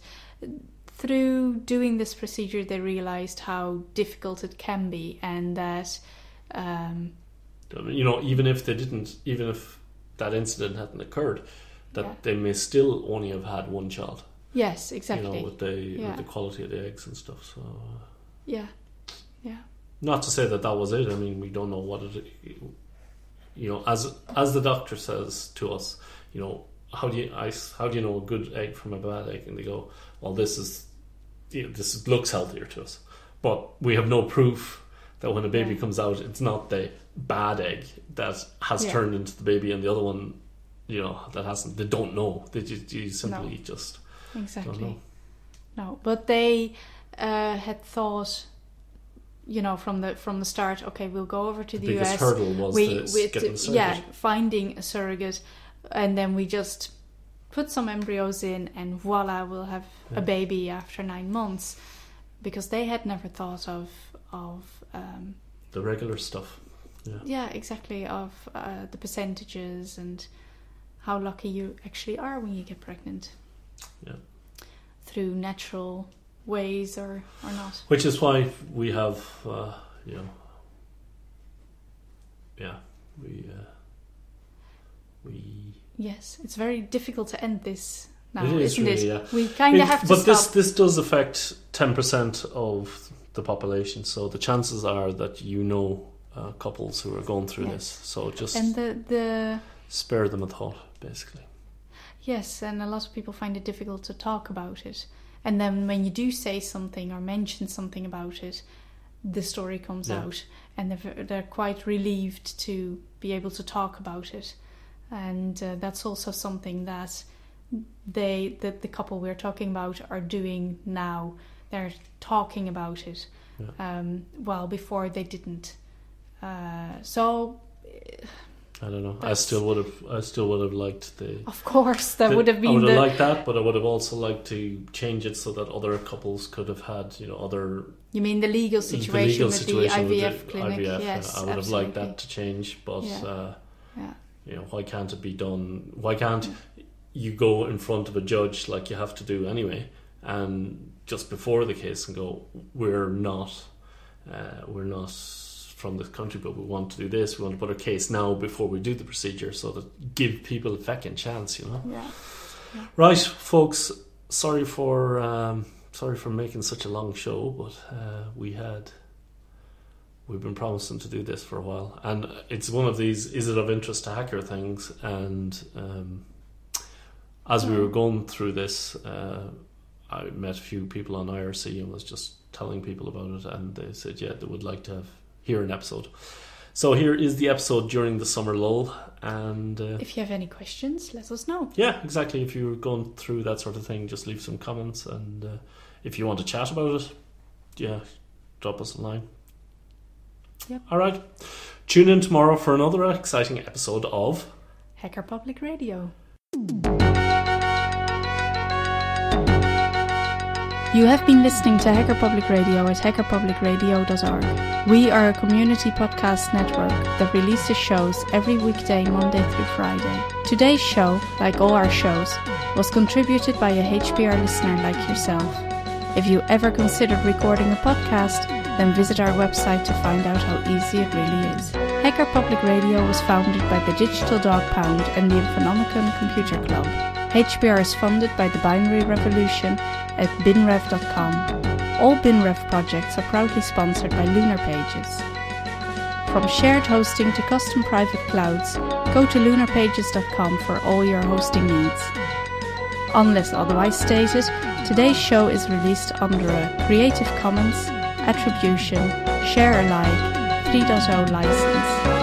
through doing this procedure, they realized how difficult it can be, and that, um, I mean, you know, even if they didn't, even if that incident hadn't occurred, that Yeah. they may still only have had one child. yes, exactly, You know, with the Yeah. with the quality of the eggs and stuff. So, uh, yeah, yeah, not to say that that was it. I mean, we don't know what it. You know, as as the doctor says to us, you know, how do you I, how do you know a good egg from a bad egg? And they go, well, this is you know, this looks healthier to us, but we have no proof that when a baby Yeah. comes out, it's not the bad egg that has Yeah. turned into the baby, and the other one, you know, that hasn't. They don't know. They just, you simply No. just don't exactly. know. No, but they uh, had thought, you know, from the from the start. Okay, we'll go over to The the, U biggest S. hurdle was we, the, we getting the surrogate. yeah, finding a surrogate, and then we just put some embryos in, and voila, we'll have Yeah. a baby after nine months, because they had never thought of of um, The regular stuff. Yeah. yeah, exactly, of uh, the percentages and how lucky you actually are when you get pregnant. Yeah. Through natural ways or or not. Which is why we have, uh, you know, yeah, we uh, we. Yes, it's very difficult to end this now, It is isn't really, it? yeah. We kind It- of have to but stop. this this does affect ten percent of the population, so the chances are that you know uh, couples who are going through Yes. this. So just And the the spare them a thought, basically. yes, and a lot of people find it difficult to talk about it. And then when you do say something or mention something about it, the story comes Yeah. out, and they're, they're quite relieved to be able to talk about it. And uh, that's also something that they, that the couple we're talking about, are doing now. They're talking about it, Yeah. um, well, before they didn't. Uh, so, I don't know. I That's- still would have. I still would have liked the. of course, that the- would have I been would have the liked that, but I would have also liked to change it so that other couples could have had, you know, other You mean the legal situation the legal with situation the I V with F the clinic? I V F. Yes, I would have absolutely. liked that to change, but Yeah. uh, Yeah. you know, why can't it be done? Why can't you go in front of a judge like you have to do anyway, and just before the case and go, we're not, uh, we're not from this country, but we want to do this. We want to put a case now before we do the procedure, so that give people a fucking chance, you know. Yeah. Right, folks. Sorry for um, sorry for making such a long show, but uh, we had we've been promising to do this for a while, and it's one of these. Is it of interest to hacker things? And um, as we were going through this, uh, I met a few people on I R C and was just telling people about it, and they said, yeah, they would like to have, hear an episode. So here is the episode during the summer lull. And uh, if you have any questions, let us know. Yeah, exactly. If you're going through that sort of thing, just leave some comments. And uh, if you want to chat about it, yeah, drop us a line. Yep. All right. Tune in tomorrow for another exciting episode of Hacker Public Radio. You have been listening to Hacker Public Radio at hacker public radio dot org. We are a community podcast network that releases shows every weekday, Monday through Friday. Today's show, like all our shows, was contributed by a H P R listener like yourself. If you ever considered recording a podcast, then visit our website to find out how easy it really is. Hacker Public Radio was founded by the Digital Dog Pound and the Infonomicon Computer Club. H P R is funded by the Binary Revolution at binrev dot com. All BinRev projects are proudly sponsored by Lunar Pages. From shared hosting to custom private clouds, go to lunar pages dot com for all your hosting needs. Unless otherwise stated, today's show is released under a Creative Commons Attribution Share Alike three point oh license.